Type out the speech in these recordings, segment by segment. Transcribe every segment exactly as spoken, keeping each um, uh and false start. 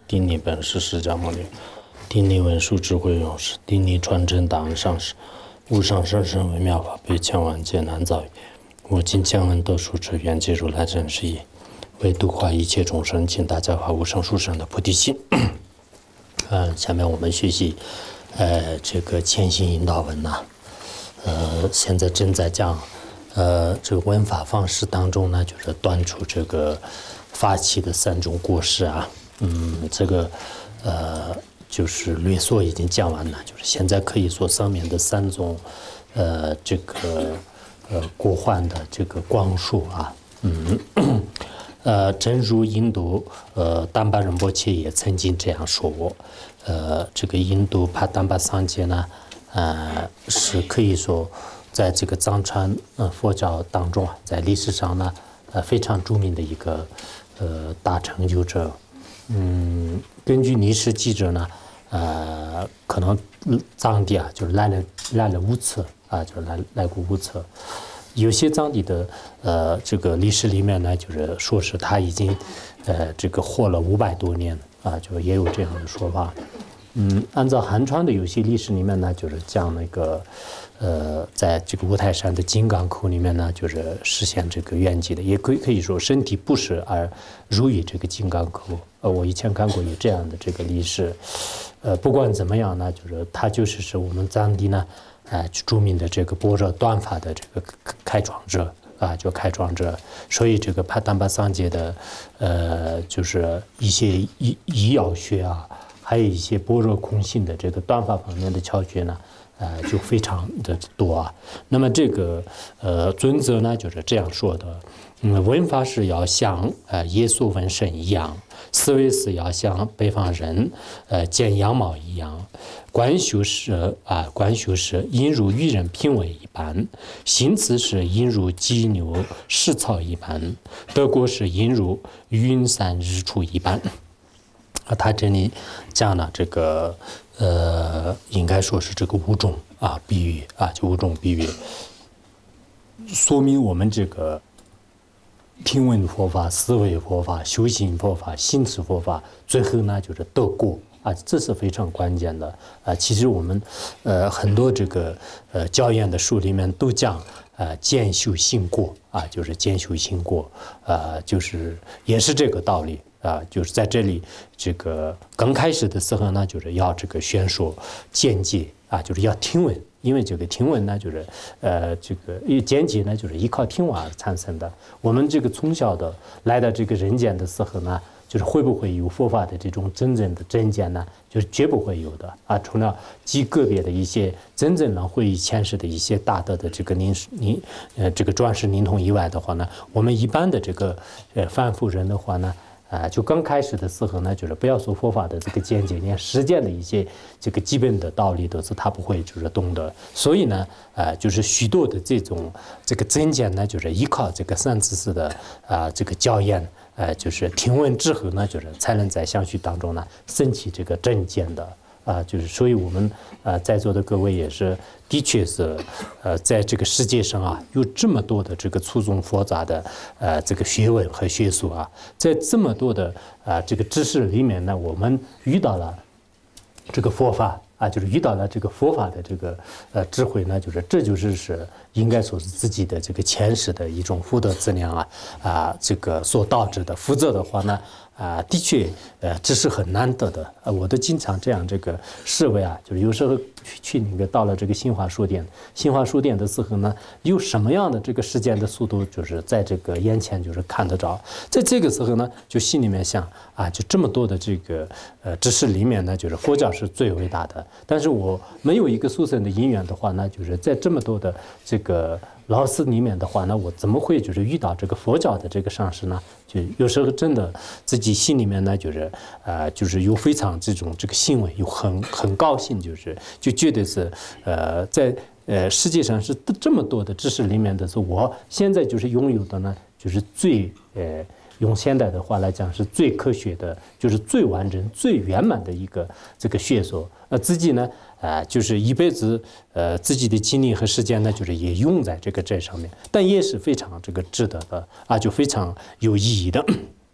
丁尼本是释迦牟尼，丁尼文殊智慧勇士，丁尼传承档案上师，无上甚深微妙法，被千万劫难遭遇。我今将闻得说之，愿解如来真实义，为度化一切众生，请大家发无上殊胜的菩提心。嗯，下面我们学习，呃，这个前行引导文呐、呃，现在正在讲，呃，这个闻法方式当中呢，就是断除这个发起的三种过失啊。嗯，这个，呃，就是略说已经讲完了，就是现在可以说上面的三种，呃，这个，呃，过患的这个光束啊，嗯。呃，正如印度呃丹巴仁波切也曾经这样说过，呃，这个印度帕丹巴桑杰呢，呃，是可以说在这个藏传呃佛教当中啊，在历史上呢，呃非常著名的一个呃大成就者。嗯，根据历史记者呢，呃，可能藏地啊就是来了来了五次啊，就是来来过五次。有些藏地的呃这个历史里面呢，就是说是他已经呃这个活了五百多年啊，就也有这样的说法。嗯，按照汉传的有些历史里面呢，就是讲那个呃在这个五台山的金刚口里面呢，就是实现这个圆寂的，也可以可以说身体不适而入于这个金刚口。呃，我以前看过有这样的这个历史。呃，不管怎么样呢，就是他就是是我们藏地呢。哎，著名的这个般若断法的这个开创者啊，就开创者，所以这个帕丹巴桑杰的，呃，就是一些医医药学啊，还有一些般若空性的这个断法方面的教学呢，呃，就非常的多啊。那么这个呃准则呢，就是这样说的：嗯，闻法是要像呃耶稣闻声一样，思维是要像北方人呃见羊毛一样。观修是啊，观修是应如愚人品味一般，行持是应如鸡牛食草一般，德国是应如云散日出一般。啊，他这里讲了这个呃，应该说是这个五种啊比喻啊，就五种比喻，说明我们这个听闻佛法、思维佛法、修行佛法、行持佛法，最后呢就是得果。啊，这是非常关键的啊！其实我们，呃，很多这个呃教研的书里面都讲，呃，见修行果啊，就是见修行果，啊，就是也是这个道理啊，就是在这里这个刚开始的时候呢，就是要这个宣说见解啊，就是要听闻，因为这个听闻呢，就是呃这个见解呢，就是依靠听闻而产生的。我们这个从小的来到这个人间的时候呢。就是会不会有佛法的这种真正的真见呢？就是绝不会有的啊！除了极个别的一些真正能会以前世的一些大德的这个灵灵呃这个转世灵通以外的话呢，我们一般的这个呃凡夫人的话呢，啊、呃，就刚开始的时候呢，就是不要说佛法的这个见解，连实践的一些这个基本的道理都是他不会就是懂得。所以呢，呃，就是许多的这种这个真见呢，就是依靠这个善知识的啊、呃、这个教研。呃，就是听闻之后呢，就是才能在相续当中呢升起这个正见的啊、呃，就是所以我们呃在座的各位也是，的确是呃在这个世界上啊有这么多的这个粗重复杂的呃这个学问和学术啊，在这么多的啊、呃、这个知识里面呢，我们遇到了这个佛法。啊，就是遇到了这个佛法的这个呃智慧呢，就是这就是是应该说是自己的这个前世的一种福德资粮啊啊，这个所导致的，否则的话呢啊，的确呃这是很难得的啊，我都经常这样这个视为啊，就是有时候去去那个到了这个新华书店，新华书店的时候呢，有什么样的这个时间的速度，就是在这个眼前就是看得着，在这个时候呢，就心里面想啊，就这么多的这个呃知识里面呢，就是佛教是最伟大的。但是我没有一个殊胜的因缘的话呢，就是在这么多的这个老师里面的话呢，我怎么会就是遇到这个佛教的这个上师呢？就有时候真的自己心里面呢，就是呃，就是有非常这种这个欣慰，有很很高兴，就是就觉得是呃，在呃世界上是这么多的知识里面的是我现在就是拥有的呢，就是最呃。用现代的话来讲，是最科学的，就是最完整、最圆满的一个这个学说。呃，自己呢，啊、呃，就是一辈子，呃，自己的精力和时间呢，就是也用在这个这上面，但也是非常这个值得的啊，就非常有意义的。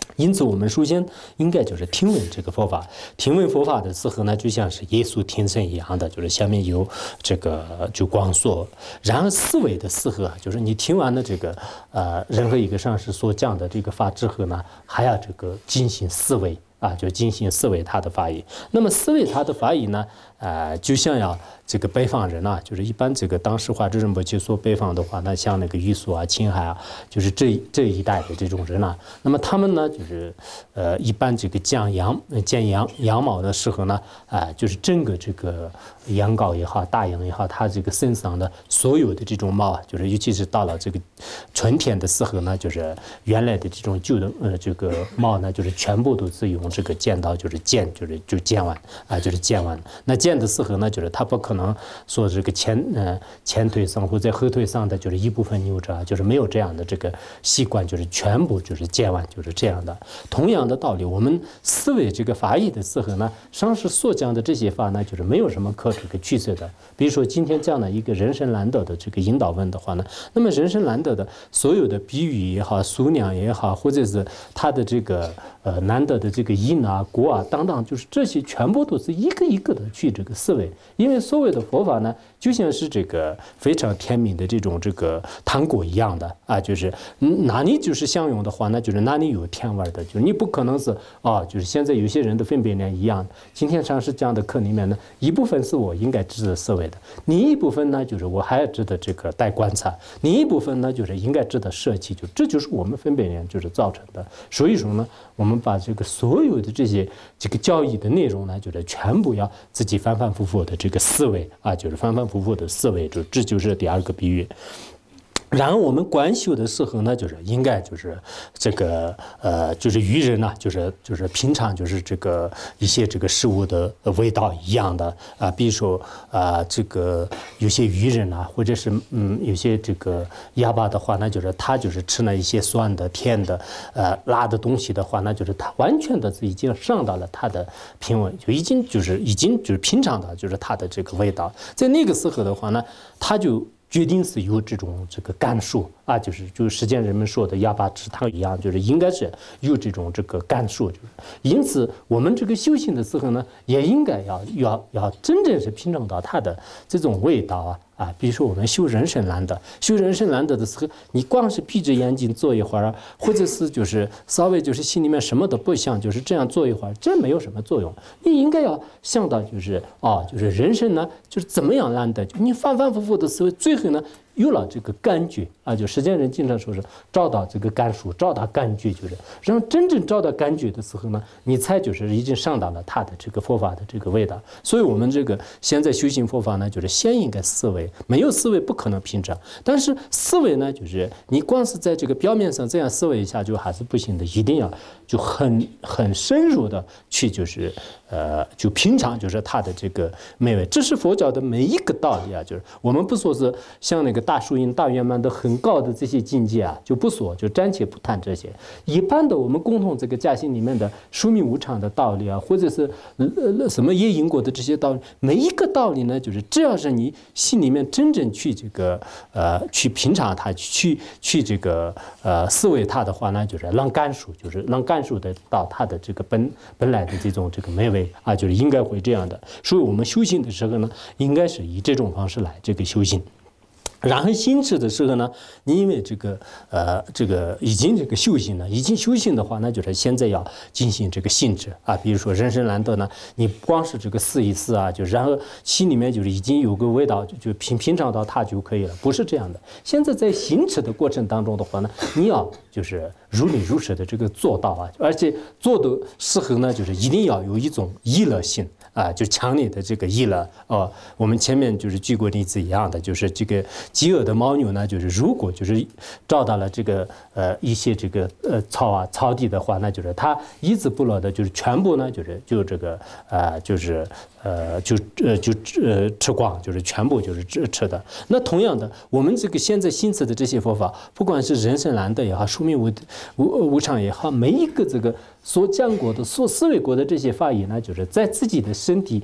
因此，我们首先应该就是听闻这个佛法。听闻佛法的时候呢，就像是耶稣天生一样的，就是下面有这个就光说。然而思维的时候啊，就是你听完了这个呃任何一个上师所讲的这个法之后呢，还要这个进行思维。啊，就进行思维他的法语。那么思维他的法语呢，呃，就像要这个北方人啊，就是一般这个当时华智仁波切说北方的话，那像那个玉苏啊、青海啊，就是这这一代的这种人啊，那么他们呢，就是呃，一般这个降羊、见羊羊毛的时候呢，啊、呃，就是整个这个羊羔也好、大羊也好，它这个身上的所有的这种毛啊，就是尤其是到了这个春天的时候呢，就是原来的这种旧的呃这个毛呢，就是全部都是用这个剪刀，就是剪，就是就剪完啊，就是剪完。那剪的时候呢，就是它不可能说这个前呃前腿上或者后腿上的就是一部分扭着，就是没有这样的这个习惯，就是全部就是剪完，就是这样的。同样的道理，我们思维这个法义的时候呢，上师所讲的这些法呢，就是没有什么可这个取舍的。比如说今天讲了一个人生难得的这个引导文的话呢，那么人生难得的所有的比喻也好，俗娘也好，或者是他的这个呃难得的这个因啊、果啊等等，就是这些全部都是一个一个的去这个思维。因为所谓的佛法呢，就像是这个非常甜蜜的这种这个糖果一样的啊，就是哪里就是相用的话，那就是哪里有甜味的，就你不可能是啊，就是现在有些人的分别念一样。今天上师讲的课里面呢，一部分是我应该值得思维的，另一部分呢就是我还要值得这个待观察，另一部分呢就是应该值得舍弃，就这就是我们分别念就是造成的。所以说呢，我们把这个所有的这些这个教义的内容呢，就是全部要自己反反复复的这个思维啊，就是反反复复的思维，就这就是第二个比喻。然后我们观修的时候呢，就是应该就是这个呃，就是与人呢，就是就是平常就是这个一些这个食物的味道一样的啊，比如说啊，这个有些渔人啊，或者是嗯有些这个哑巴的话，那就是他就是吃了一些酸的、甜的、呃辣的东西的话，那就是他完全的是已经上到了他的品味，就已经就是已经就是品尝到就是他的这个味道，在那个时候的话呢，他就决定是有这种这个感受啊，就是就是实践人们说的哑巴吃糖一样，就是应该是有这种这个感受，就是因此我们这个修行的时候呢，也应该要要要真正是品尝到它的这种味道啊。啊，比如说我们修人生难得，修人生难得的时候，你光是闭着眼睛坐一会儿，或者是就是稍微就是心里面什么都不想，就是这样坐一会儿，这没有什么作用。你应该要想到就是哦，就是人生呢，就是怎么样难得，就你反反复复的时候，最后呢有了这个感觉啊，就实践人经常说是找到这个感受，找到感觉，就是然后真正找到感觉的时候呢，你才就是已经上到了他的这个佛法的这个味道。所以我们这个现在修行佛法呢，就是先应该思维。没有思维不可能品尝，但是思维呢，就是你光是在这个表面上这样思维一下就还是不行的，一定要就很很深入的去就是呃就品尝就是它的这个美味。这是佛教的每一个道理啊，就是我们不说是像那个大树印大圆满的很高的这些境界啊，就不说，就暂且不谈这些。一般的我们共同这个家心里面的殊命无常的道理啊，或者是呃什么业因果的这些道理，每一个道理呢，就是只要是你心里面真正去这个呃去品尝它，去去这个呃思维它的话呢，就是让感受，就是让感受得到它的这个本本来的这种这个美味啊，就是应该会这样的。所以我们修行的时候呢，应该是以这种方式来这个修行。然后心智的时候呢，你因为这个呃这个已经这个修行了，已经修行的话，那就是现在要进行这个性质啊，比如说人生难得呢，你光是这个试一试啊，就然后心里面就是已经有个味道，就就品品尝到它就可以了，不是这样的。现在在行持的过程当中的话呢，你要就是如理如实的这个做到啊，而且做的时候呢，就是一定要有一种意乐性。啊，就强烈的这个意乐哦，我们前面就是举过例子一样的，就是这个饥饿的牦牛呢，就是如果就是找到了这个呃一些这个呃草啊草地的话，那就是它一字不落的，就是全部呢就是就这个呃就是呃就呃就呃吃光，就是全部就是吃吃的。那同样的，我们这个现在新持的这些佛法，不管是人生难得也好，寿命无无无常也好，每一个这个所讲过的、所思维过的这些法义呢，就是在自己的身体，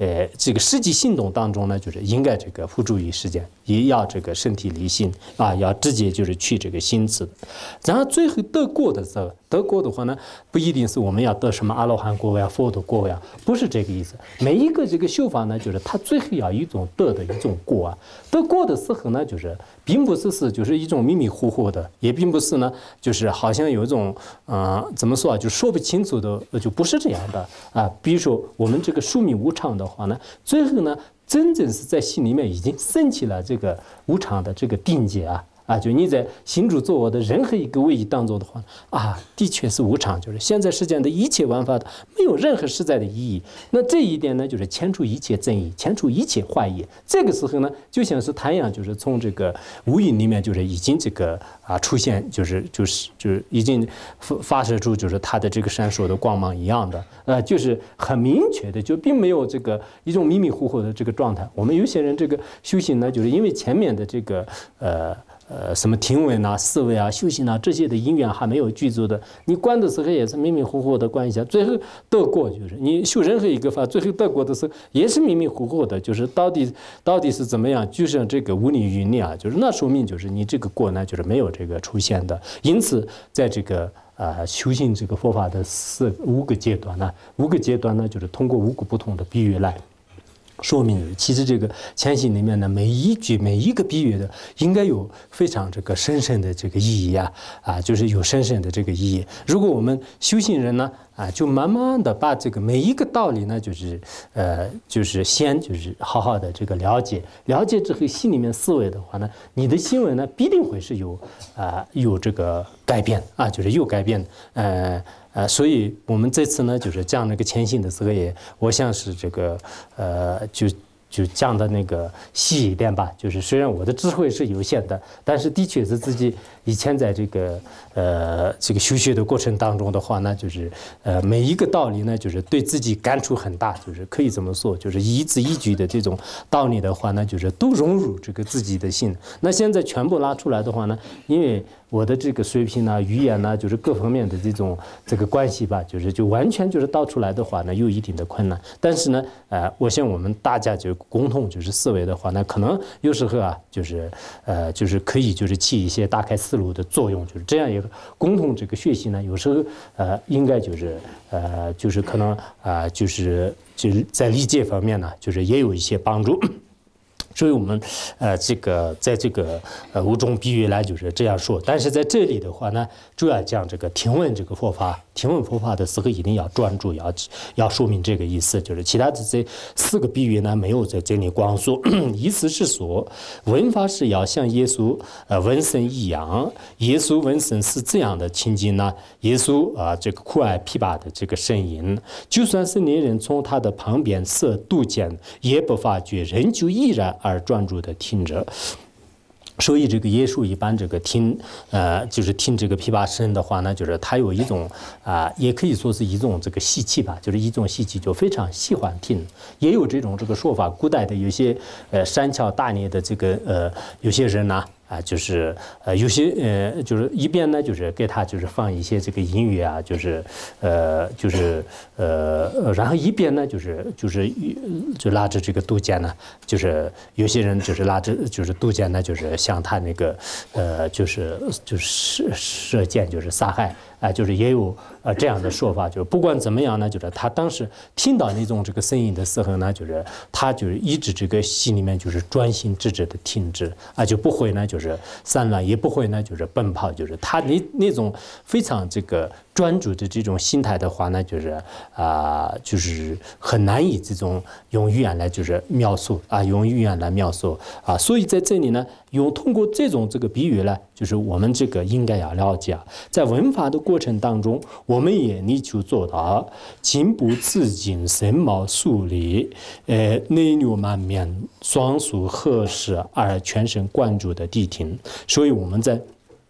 呃这个实际行动当中呢，就是应该这个付诸于实践，也要这个身体力行啊，要直接就是去这个心思。然后最后得果的时候，得果的话呢，不一定是我们要得什么阿罗汉果呀、佛的果呀，不是这个意思。每一个这个修法呢，就是它最后要一种得的一种果啊。得果的时候呢，就是并不是是就是一种迷迷糊糊的，也并不是呢，就是好像有一种呃怎么说啊，就说不清楚的，就不是这样的啊。比如说我们这个宿命无常的话呢，最后呢，真正是在心里面已经升起了这个无常的这个定解啊。啊，就你在行住坐卧的任何一个位移当中的话啊，的确是无常，就是现在世间的一切玩法没有任何实在的意义。那这一点呢，就是牵出一切正义，牵出一切坏意。这个时候呢，就像是太阳，就是从这个无影里面，就是已经这个啊出现，就是就是就是已经发射出就是它的这个闪烁的光芒一样的，呃，就是很明确的，就并没有这个一种迷迷糊糊的这个状态。我们有些人这个修行呢，就是因为前面的这个呃。呃，什么听闻啊、思维啊、修行啊这些的因缘还没有具足的，你观的时候也是迷迷糊糊的观一下，最后得果就是你修任何一个法，最后得果的时候也是迷迷糊糊的，就是到底到底是怎么样，就像这个无理于逆啊，就是那说明就是你这个果呢就是没有这个出现的。因此，在这个呃修行这个佛法的四五个阶段呢，五个阶段呢就是通过五个不同的比喻来。说明其实这个前行里面呢，每一句每一个比喻的应该有非常这个深深的这个意义啊啊，就是有深深的这个意义。如果我们修行人呢啊，就慢慢的把这个每一个道理呢，就是呃，就是先就是好好的这个了解，了解之后心里面思维的话呢，你的行为呢必定会是有啊、呃、有这个改变啊，就是有改变呃。呃，所以我们这次呢，就是讲那个前行的时候也，我想是这个，呃，就就讲的那个细一点吧。就是虽然我的智慧是有限的，但是的确是自己以前在这个呃这个修学的过程当中的话呢，就是呃每一个道理呢，就是对自己感触很大，就是可以这么说，就是一字一句的这种道理的话呢，就是都融入这个自己的心。那现在全部拉出来的话呢，因为我的这个水平呢、语言呢，就是各方面的这种这个关系吧，就是就完全就是道出来的话呢，有一定的困难。但是呢，呃，我想我们大家就共同就是思维的话呢，可能有时候啊，就是呃，就是可以就是起一些打开思路的作用，就是这样一个共同这个学习呢，有时候呃，应该就是呃，就是可能啊、呃，就是就是在理解方面呢，就是也有一些帮助。所以我们呃这个在这个呃五种比喻来就是这样说，但是在这里的话呢，主要讲这个听闻这个佛法，听闻佛法的时候一定要专注，要要说明这个意思，就是其他的这四个比喻呢没有在这里光说，意思是说闻法是要像耶稣呃闻声一样，耶稣闻声是这样的情景呢，耶稣啊、呃、这个酷爱琵琶的这个声音，就算是那人从他的旁边色度见，也不发觉，仍旧依然而专注的听着。所以这个耶稣一般这个听，呃，就是听这个琵琶声的话呢，就是他有一种啊、呃，也可以说是一种这个习气吧，就是一种习气，就非常喜欢听。也有这种这个说法，古代的有些呃善巧大念的这个呃有些人呢、啊。啊，就是呃，有些呃，就是一边呢，就是给他就是放一些这个音乐啊，就是呃，就是呃，然后一边呢，就是就是就拉着这个杜鹃呢，就是有些人就是拉着就是杜鹃呢，就是向他那个呃，就是就是射射箭，就是杀害。啊、呃，就是也有呃这样的说法，就是不管怎么样呢，就是他当时听到那种这个声音的时候呢，就是他就是一直这个心里面就是专心致志的听着啊，就不会呢就是散乱，也不会呢就是奔跑，就是他那那种非常这个专注的这种心态的话呢，就是啊、呃，就是很难以这种用语言来就是描述啊，用语言来描述啊，所以在这里呢，用通过这种这个比喻呢，就是我们这个应该要了解，在闻法的过程当中，我们也力求做到情不自禁、身貌肃立，呃，内流满面、双手合十而全神贯注的谛听。所以我们在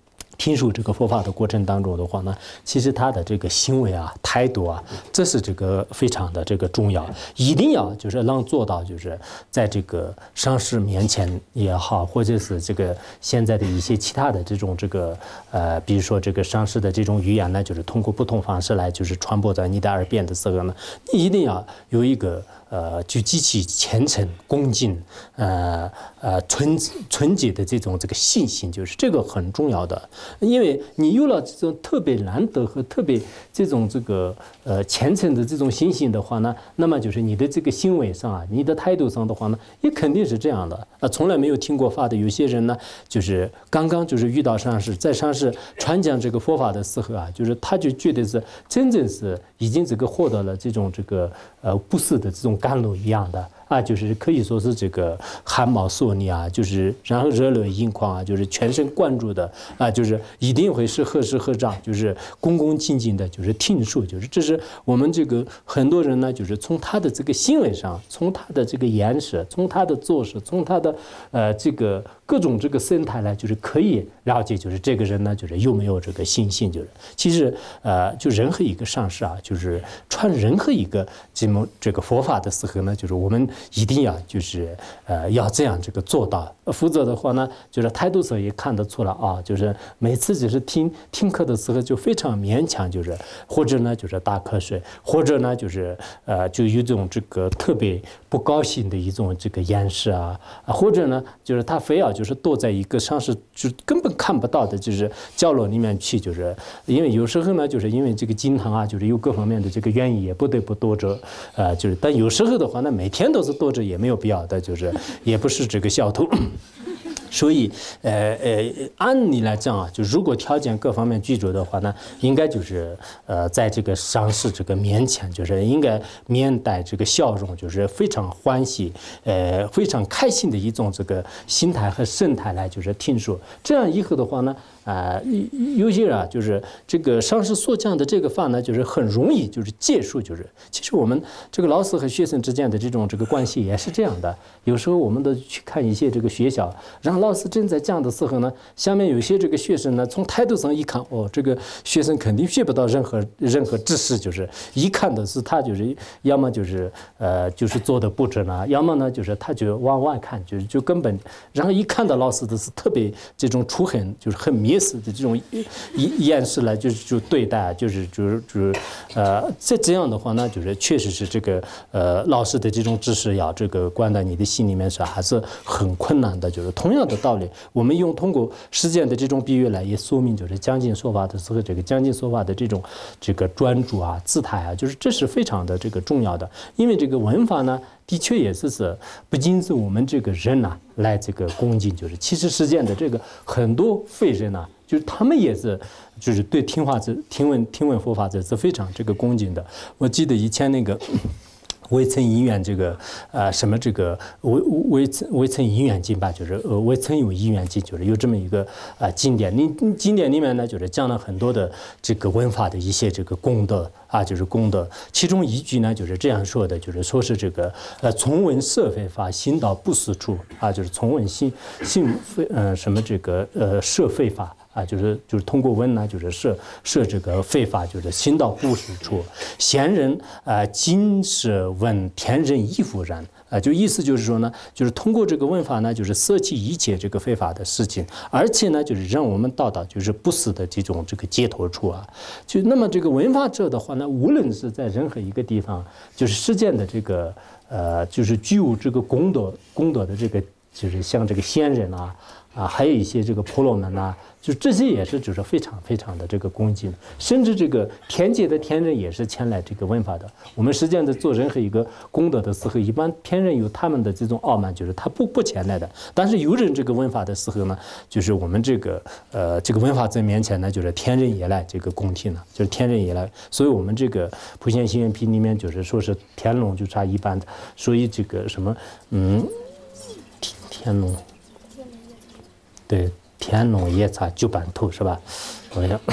听说这个佛法的过程当中的话呢，其实他的这个行为啊、态度啊，这是这个非常的这个重要，一定要就是让做到，就是在这个上师面前也好，或者是这个现在的一些其他的这种这个呃，比如说这个上师的这种语言呢，就是通过不同方式来就是传播在你的耳边的时候呢，你一定要有一个。呃，就极其虔诚、恭敬，呃呃纯纯洁的这种这个信心，就是这个很重要的。因为你有了这种特别难得和特别这种这个呃虔诚的这种信心的话呢，那么就是你的这个行为上啊，你的态度上的话呢，也肯定是这样的。啊，从来没有听过法的有些人呢，就是刚刚就是遇到上师，在上师传讲这个佛法的时候啊，就是他就觉得是真正是已经这个获得了这种这个呃不死的这种甘露一样的啊，就是可以说是这个汗毛竖立啊，就是然后热泪盈眶啊，就是全神贯注的啊，就是一定会是合适合掌，就是恭恭敬敬的，就是听说，就是这是我们这个很多人呢，就是从他的这个行为上，从他的这个言辞，从他的做事，从他的呃这个各种这个生态呢，就是可以了解，就是这个人呢，就是有没有这个信心，就是其实呃，就任何一个上师啊，就是传任何一个这么这个佛法的时候呢，就是我们一定要就是呃要这样这个做到，否则的话呢，就是态度上也看得出来啊，就是每次就是听听课的时候就非常勉强，就是或者呢就是打瞌睡，或者呢就是呃就有这种这个特别不高兴的一种这个眼神啊，或者呢就是他非要就是躲在一个上是就根本看不到的就是角落里面去，就是因为有时候呢就是因为这个经堂啊，就是有各方面的这个原因，也不得不躲着，呃就是但有时候的话呢，每天都是躲着也没有必要的，就是也不是这个小偷。所以，呃呃，按理来讲啊，就如果条件各方面具足的话呢，应该就是呃，在这个上师这个面前，就是应该面带这个笑容，就是非常欢喜，呃，非常开心的一种这个心态和神态来就是听说。这样以后的话呢，啊、呃，有些人啊，就是这个上师所讲的这个法呢，就是很容易就是接受，就是其实我们这个老师和学生之间的这种这个关系也是这样的。有时候我们都去看一些这个学校，然后老师正在讲的时候呢，下面有些这个学生呢，从态度上一看，哦，这个学生肯定学不到任何任何知识，就是一看的是他就是要么就是呃就是做的不准啊，要么呢就是他就往外看，就是就根本，然后一看到老师的是特别这种出很就是很蔑视的这种眼神来就是就对待，就是就是就是呃这这样的话呢，就是确实是这个呃老师的这种知识要这个灌到你的心里面是还是很困难的，就是同样的道理，我们用通过实践的这种比喻来也说明，就是讲经说法的时候，这个讲经说法的这种这个专注啊、姿态啊，就是这是非常的这个重要的。因为这个文法呢，的确也是是不仅是我们这个人呐、啊、来这个恭敬，就是其实实践的这个很多废人呐、啊，就是他们也是就是对听话者、听闻听闻佛法者是非常这个恭敬的。我记得以前那个。微尘医院这个呃什么这个微微尘微尘医院经吧，就是呃微尘有医院经，就是有这么一个呃经典。你经典里面呢，就是讲了很多的这个文法的一些这个功德啊，就是功德。其中一句呢就是这样说的，就是说是这个呃从闻摄非法，行到不死处啊，就是从闻行行非呃什么这个呃摄非法。啊，就是就是通过闻呢，就是摄摄这个非法，就是行到不死处。贤人啊，今舍闻天人亦复然。啊，就意思就是说呢，就是通过这个问法呢，就是舍弃一切这个非法的事情，而且呢，就是让我们到达就是不死的这种这个解脱处啊。就那么这个闻法者的话呢，无论是在任何一个地方，就是实践的这个呃，就是具有这个功德功德的这个，就是像这个仙人啊。啊，还有一些这个婆罗门呐，就这些也是就是非常非常的这个恭敬，甚至这个天界的天人也是前来这个问法的。我们实践在做任何一个功德的时候，一般天人有他们的这种傲慢，就是他不不前来的。但是有人这个问法的时候呢，就是我们这个呃这个问法在面前呢，就是天人也来这个恭听了，就是天人也来。所以我们这个普贤行愿品里面就是说是天龙就差一般的，所以这个什么嗯天龙。对，天龙夜叉九板头是吧？我想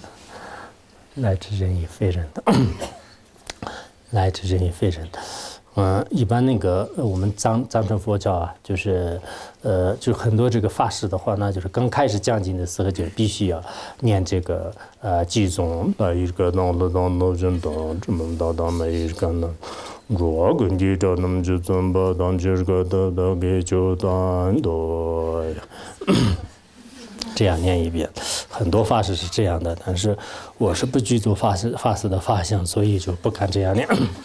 来之人亦非人的，来之人亦非人的。 嗯，一般那个我们藏藏传佛教啊，就是，呃，就很多这个法师的话呢，就是刚开始讲经的时候，就是必须要念这个呃几种啊一个当了当了真当这么当当的一个呢，若跟你这那么就怎么当这个的的给就当多，这样念一遍。很多法师是这样的，但是我是不具足法师法师的法相，所以就不敢这样念。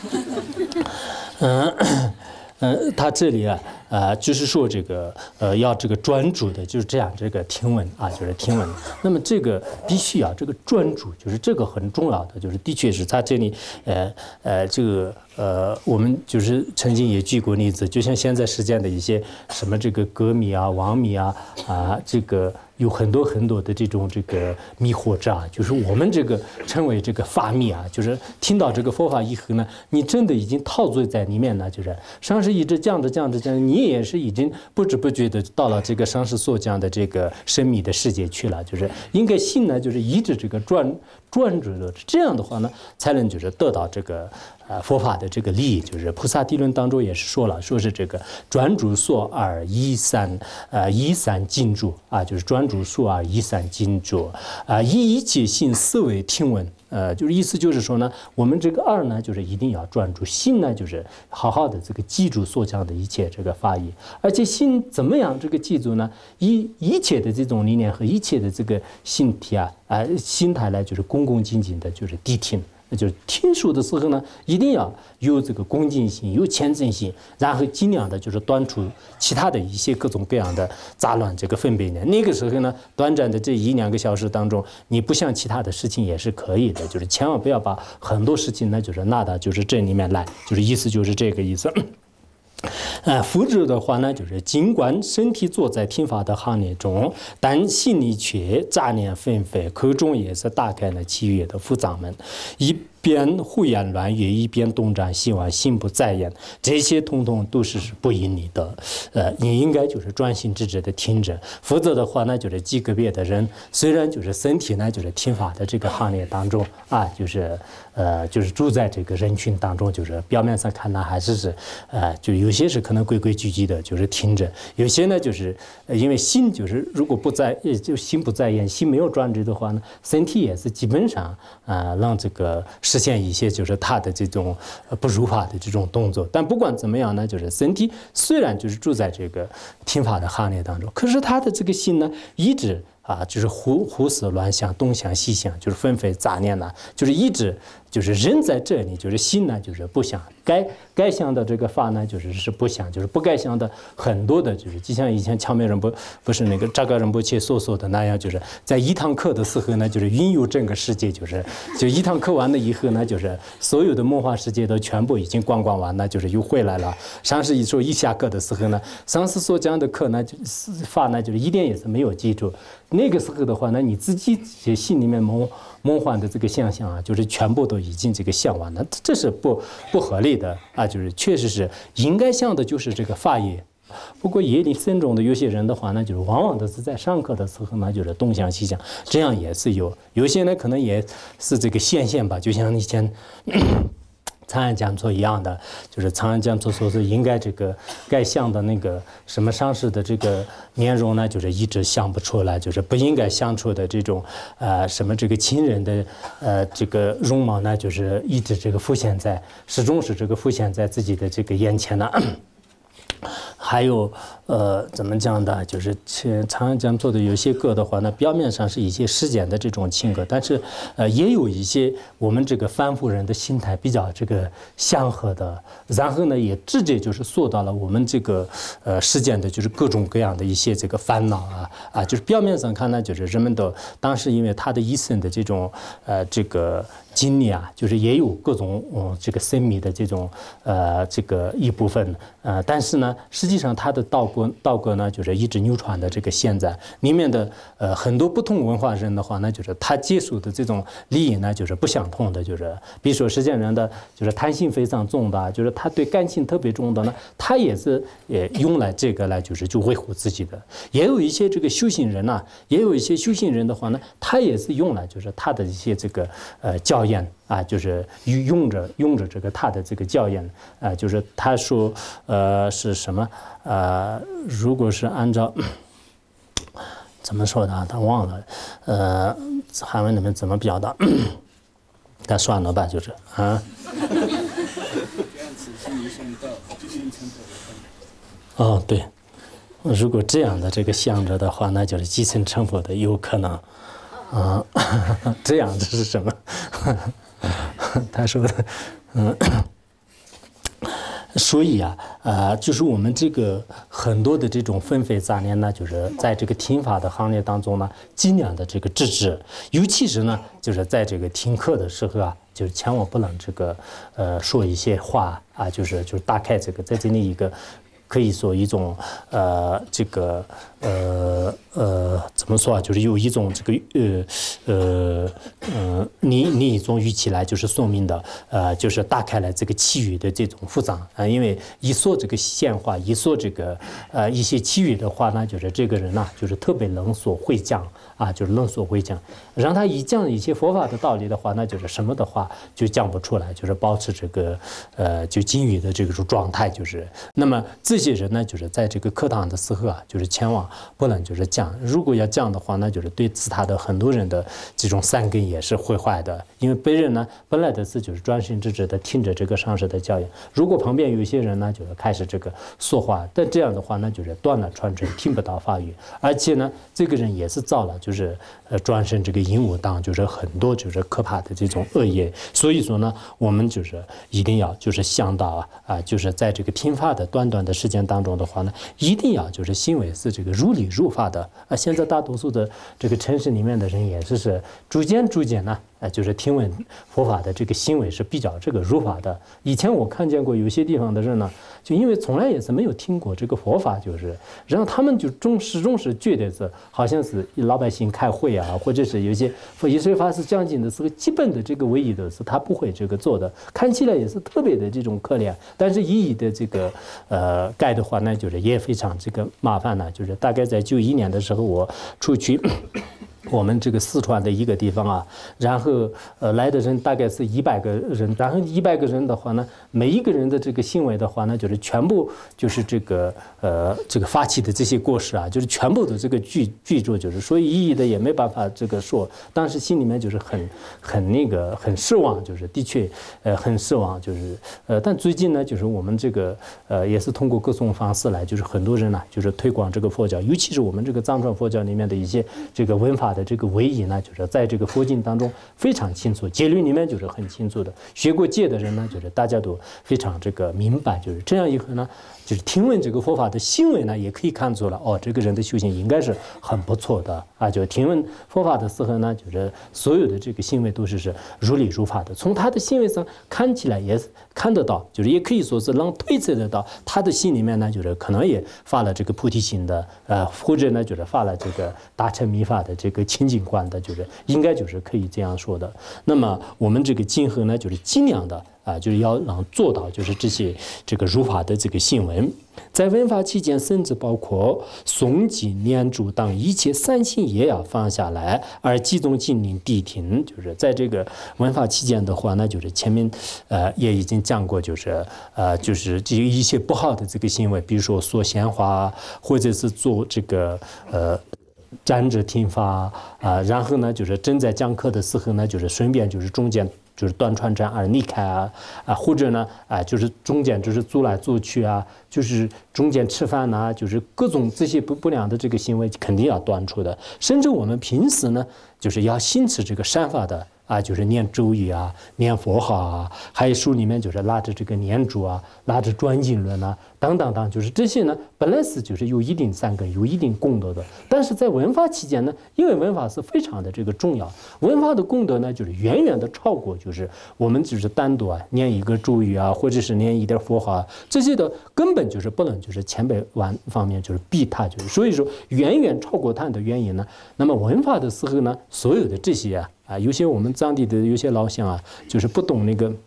嗯，呃，他这里啊，呃，就是说这个，呃，要这个专注的，就是这样，这个听闻啊，就是听闻。那么这个必须啊，这个专注，就是这个很重要的，就是的确是他这里，呃，呃，这个，呃，我们就是曾经也举过例子，就像现在实践的一些什么这个歌迷啊、网迷啊，啊，这个。有很多很多的这种这个迷惑者啊，就是我们这个称为这个法迷啊，就是听到这个佛法以后呢，你真的已经陶醉在里面了，就是上师一直讲着讲着讲着，你也是已经不知不觉的到了这个上师所讲的这个神秘的世界去了，就是应该心呢，就是一直这个专专注的，这样的话呢，才能就是得到这个。呃，佛法的这个利益，就是菩萨地论当中也是说了，说是这个专注所而一三，呃，一三尽住啊，就是专注所而一三尽住啊，以一切心思维听闻，呃，就是意思就是说呢，我们这个二呢，就是一定要专注，心呢，就是好好的这个记住所讲的一切这个法义，而且心怎么样这个记住呢？一一切的这种理念和一切的这个心体啊，啊、呃，心态呢，就是恭恭敬敬的，就是谛听。那就是听书的时候呢，一定要有这个恭敬心，有虔诚心，然后尽量的就是断除其他的一些各种各样的杂乱这个分别念。那个时候呢，短暂的这一两个小时当中，你不想其他的事情也是可以的，就是千万不要把很多事情呢，就是纳到就是这里面来，就是意思就是这个意思。呃，复制的话呢，就是尽管身体坐在听法的行列中，但心里却杂念纷飞，口中也是打开了七月的腹藏门，一边胡言乱语，一边东张西望，心不在焉，这些统统都是不应你的。呃，你应该就是专心致志的听着，否则的话呢，就是极个别的人，虽然就是身体呢，就是听法的这个行列当中啊，就是呃，就是住在这个人群当中，就是表面上看呢，还是是呃，就有些是可能规规矩矩的，就是听着；有些呢，就是呃因为心就是如果不在，就心不在焉，心没有专注的话呢，身体也是基本上啊、呃，让这个实现一些就是他的这种不如法的这种动作。但不管怎么样呢，就是身体虽然就是住在这个听法的行列当中，可是他的这个心呢，一直啊，就是胡胡思乱想，东想西想，就是纷飞杂念呢，就是一直就是人在这里，就是心呢，就是不想该该想的这个法呢，就是是不想，就是不该想的很多的，就是就像以前乔美人不不是那个扎格仁波切所说的那样，就是在一堂课的时候呢，就是云游整个世界，就是就一堂课完了以后呢，就是所有的梦幻世界都全部已经逛逛完了，就是又回来了。上师一说一下课的时候呢，上师所讲的课呢，就是法呢，就是一点也是没有记住。那个时候的话呢，你自己心里面梦梦幻的这个想象啊，就是全部都已经这个想完了，这是不不合理的啊，就是确实是应该想的就是这个法业。不过业力深重的有些人的话呢，就是往往都是在上课的时候呢，就是东想西想，这样也是有。有些呢可能也是这个现象吧，就像以前。长安讲座一样的，就是长安讲座说是应该这个该想的那个什么上市的这个面容呢，就是一直想不出来，就是不应该想出的这种呃什么这个亲人的呃这个容貌呢，就是一直这个浮现在，始终是这个浮现在自己的这个眼前呢。还有呃怎么讲的，就是常常讲座的有些个的话呢，表面上是一些世间的这种情歌，但是呃也有一些我们这个凡夫人的心态比较这个祥和的，然后呢也直接就是说到了我们这个呃世间的就是各种各样的一些这个烦恼啊啊，就是表面上看呢，就是人们都当时因为他的一生的这种呃这个经历啊，就是也有各种嗯这个神秘的这种呃这个一部分呃，但是呢，实际上他的道格道格呢，就是一直流传的这个现在里面的呃很多不同文化人的话呢，就是他接触的这种利益呢，就是不相同的，就是比如说实践人的就是贪心非常重的，就是他对感情特别重的呢，他也是也用来这个来就是就维护自己的，也有一些这个修行人呐、啊，也有一些修行人的话呢，他也是用来就是他的一些这个呃教育。 言啊，就是用着用着这个他的这个教言啊，就是他说呃是什么呃，如果是按照怎么说的啊，他忘了，呃，韩文里面怎么表达？那算了吧，就是啊。哦，对，如果这样的这个想着的话，那就是继承成佛的有可能啊。这样这是什么？他说的，嗯。所以啊，呃，就是我们这个很多的这种纷飞杂念呢，就是在这个听法的行列当中呢，尽量的这个制止，尤其是呢，就是在这个听课的时候啊，就是千万不能这个呃说一些话啊，就是就是大概这个在这里一个。可以说一种呃这个呃呃怎么说啊？就是有一种这个呃呃呃你你一种语气来就是说明的呃就是打开了这个气语的这种复杂啊，因为一说这个闲话，一说这个呃一些气语的话呢，就是这个人呐、啊，就是特别冷所会讲啊，就是冷所会讲，让他一讲一些佛法的道理的话，那就是什么的话就讲不出来，就是保持这个呃就禁语的这个状态，就是那么这。这些人呢，就是在这个课堂的时候啊，就是千万不能就是讲。如果要讲的话，那就是对其他的很多人的这种善根也是会坏的。因为别人呢，本来的是就是专心致志的听着这个上师的教言。如果旁边有一些人呢，就是开始这个说话，但这样的话呢，就是断了传承，听不到法语。而且呢，这个人也是造了就是呃专生这个淫武当，就是很多就是可怕的这种恶业。所以说呢，我们就是一定要就是想到啊啊，就是在这个听法的短短的时间当中的话呢，一定要就是行为是这个如理如法的啊。现在大多数的这个城市里面的人也是是逐渐逐渐呢，呃，就是听闻佛法的这个行为是比较这个如法的。以前我看见过有些地方的人呢，就因为从来也是没有听过这个佛法，就是然后他们就终始终是觉得是好像是老百姓开会啊，或者是有些有些法师讲经的时候，基本的这个唯一的是他不会这个做的，看起来也是特别的这种可怜，但是一一的这个呃盖的话呢，就是也非常这个麻烦呢，就是大概在九一年的时候，我出去。我们这个四川的一个地方啊，然后呃来的人大概是一百个人，然后一百个人的话呢，每一个人的这个行为的话呢，就是全部就是这个呃这个发起的这些过失啊，就是全部的这个记记住，就是所以一一的也没办法这个说，当时心里面就是很很那个很失望，就是的确呃很失望，就是呃但最近呢，就是我们这个呃也是通过各种方式来，就是很多人呢、啊、就是推广这个佛教，尤其是我们这个藏传佛教里面的一些这个文法。的这个唯一呢，就是在这个佛经当中非常清楚，戒律里面就是很清楚的。学过戒的人呢，就是大家都非常这个明白，就是这样以后呢，就是听闻这个佛法的行为呢，也可以看出了哦，这个人的修行应该是很不错的啊。就听闻佛法的时候呢，就是所有的这个行为都是是如理如法的，从他的行为上看起来也是看得到，就是也可以说是能推测得到他的心里面呢，就是可能也发了这个菩提心的，呃，或者呢就是发了这个大乘密法的这个。清净观的，就是应该就是可以这样说的。那么我们这个今后呢，就是尽量的啊，就是要让做到就是这些这个如法的这个行为。在闻法期间，甚至包括诵经、念珠等一切善行也要放下来，而集中精力谛听。就是在这个闻法期间的话呢，就是前面呃也已经讲过，就是呃就是这一些不好的这个行为，比如说说闲话，或者是做这个呃。站着听法啊、呃，然后呢，就是正在讲课的时候呢，就是顺便就是中间就是断传承而离开啊啊，或者呢啊、呃，就是中间就是走来走去啊，就是中间吃饭呐、啊，就是各种这些不不良的这个行为肯定要断除的。甚至我们平时呢，就是要行持这个善法的。啊，就是念咒语啊，念佛号啊，还有书里面就是拉着这个念珠啊，拉着转经轮啊，等等等，就是这些呢，本来是就是有一定善根、有一定功德的，但是在闻法期间呢，因为闻法是非常的这个重要，闻法的功德呢，就是远远的超过就是我们只是单独啊念一个咒语啊，或者是念一点佛号啊，这些的根本就是不能就是千百万方面就是比它，就是所以说远远超过它的原因呢，那么闻法的时候呢，所有的这些啊。啊，有些我们藏地的有些老乡啊，就是不懂那个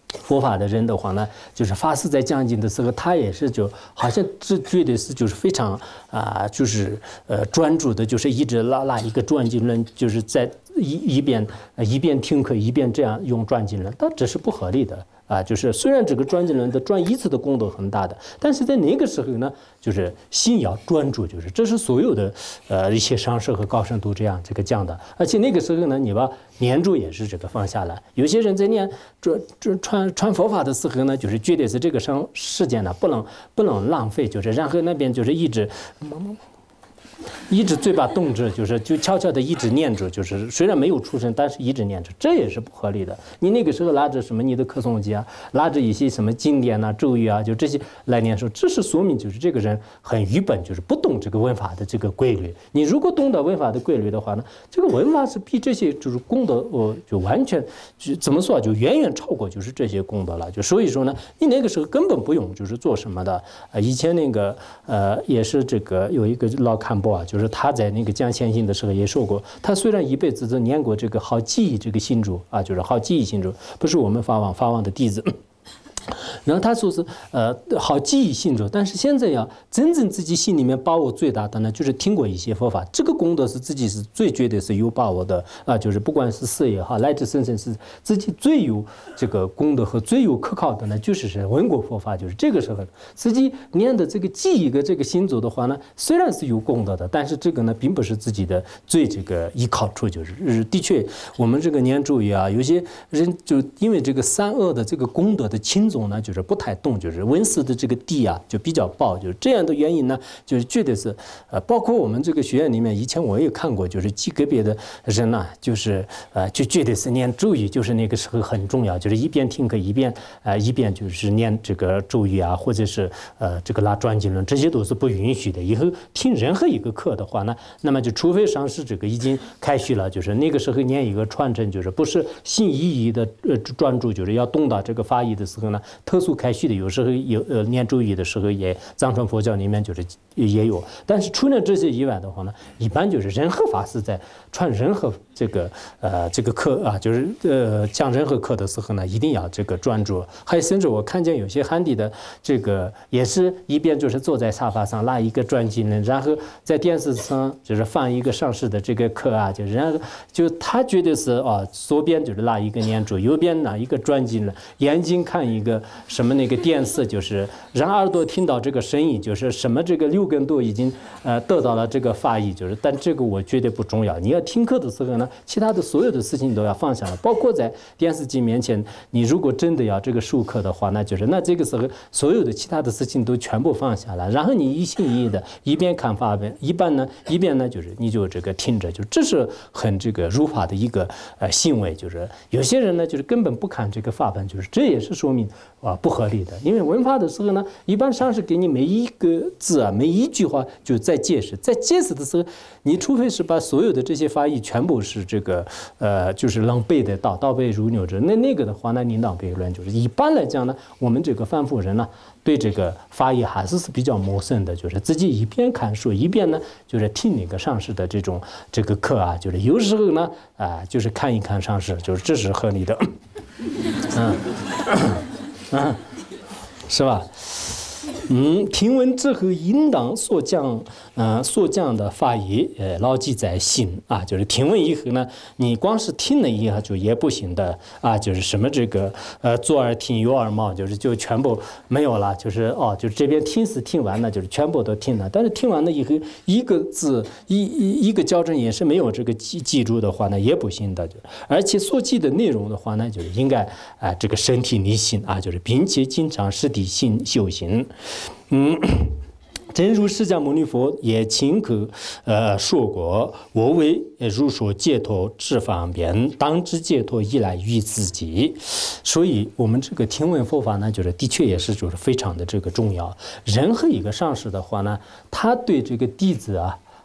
佛法的人的话呢，就是发誓在讲经的时候，他也是就好像这绝对是就是非常啊、呃，就是呃专注的，就是一直拉拉一个转经轮，就是在一一边一边听课一边这样用转经轮，但这是不合理的。啊，就是虽然这个转经轮的转一次的功德很大的，但是在那个时候呢，就是心要专注，就是这是所有的呃一些上师和高僧都这样这个讲的。而且那个时候呢，你把念珠也是这个放下来。有些人在念这这传传佛法的时候呢，就是觉得是这个生时间呢不能不能浪费，就是然后那边就是一直。一直嘴巴动着，就是就悄悄的一直念着，就是虽然没有出声，但是一直念着，这也是不合理的。你那个时候拿着什么你的课诵机啊，拿着一些什么经典啊、咒语啊，就这些来念说，这是说明就是这个人很愚笨，就是不懂这个文法的这个规律。你如果懂得文法的规律的话呢，这个文法是比这些就是功德，我就完全就怎么说啊，就远远超过就是这些功德了。就所以说呢，你那个时候根本不用就是做什么的。呃，以前那个呃也是这个有一个老堪布啊，就是他在那个讲显性的时候也说过，他虽然一辈子都念过这个好记忆这个心咒啊，就是好记忆心咒，不是我们法王法王的弟子。然后他说是呃好记忆心咒，但是现在呀，真正自己心里面把握最大的呢，就是听过一些佛法，这个功德是自己是最觉得是有把握的啊，就是不管是事业哈，乃至生生是自己最有这个功德和最有可靠的呢，就是是闻过佛法，就是这个时候自己念的这个记忆跟这个心咒的话呢，虽然是有功德的，但是这个呢并不是自己的最这个依靠处，就是的确我们这个念咒语啊，有些人就因为这个三恶的这个功德的轻重呢，就是不太懂，就是文思的这个地啊就比较薄，就是这样的原因呢，就是觉得是呃，包括我们这个学院里面，以前我也看过，就是极个别的人呢、啊，就是呃就觉得是念咒语，就是那个时候很重要，就是一边听课一边呃一边就是念这个咒语啊，或者是呃这个拉转经轮，这些都是不允许的。以后听任何一个课的话呢，那么就除非上师这个已经开许了，就是那个时候念一个传承，就是不是心一意的呃专注，就是要懂到这个法义的时候呢。特殊开许的，有时候有呃念咒语的时候也藏传佛教里面就是也有，但是除了这些以外的话呢，一般就是任何法师在传任何这个呃这个课啊，就是呃讲任何课的时候呢，一定要这个专注。还甚至我看见有些汉地的这个也是一边就是坐在沙发上拉一个转经轮，然后在电视上就是放一个上师的这个课啊，就是然后就他觉得是啊，左边就是拉一个念咒，右边拿一个转经轮，眼睛看一个。什么那个电视，就是让耳朵听到这个声音，就是什么这个六根都已经呃得到了这个法益，就是但这个我觉得不重要。你要听课的时候呢，其他的所有的事情都要放下了，包括在电视机面前，你如果真的要这个授课的话，那就是那这个时候所有的其他的事情都全部放下了，然后你一心一意的一边看法本，一边呢一边呢就是你就这个听着，就这是很这个入法的一个呃行为。就是有些人呢就是根本不看这个法本，就是这也是说明。啊，不合理的，因为文法的时候呢，一般上是给你每一个字啊，每一句话就在解释，在解释的时候，你除非是把所有的这些法义全部是这个呃，就是能背得到，倒背如流着，那那个的话呢，你浪背乱就是。一般来讲呢，我们这个凡夫人呢，对这个法义还是是比较陌生的，就是自己一边看书，一边呢就是听那个上师的这种这个课啊，就是有时候呢啊、呃，就是看一看上师，就是这是合理的，嗯。啊，是吧？嗯，听闻之后，应当所讲，呃，所讲的法义，呃，牢记在心啊。就是听闻以后呢，你光是听了以后就也不行的啊。就是什么这个，呃，左耳听右耳冒，就是就全部没有了。就是哦，就是这边听是听完了，就是全部都听了。但是听完了以后，一个字一一一个校正也是没有这个记记住的话呢，也不行的。就而且所记的内容的话呢，就是应该啊、呃，这个身体力行啊，就是并且经常实地行修行。嗯，正如释迦牟尼佛也亲口呃说过，我为如说解脱之方便，当知解脱以来于自己。所以，我们这个听闻佛法呢，就是的确也是就是非常的这个重要。任何一个上师的话呢，他对这个弟子啊。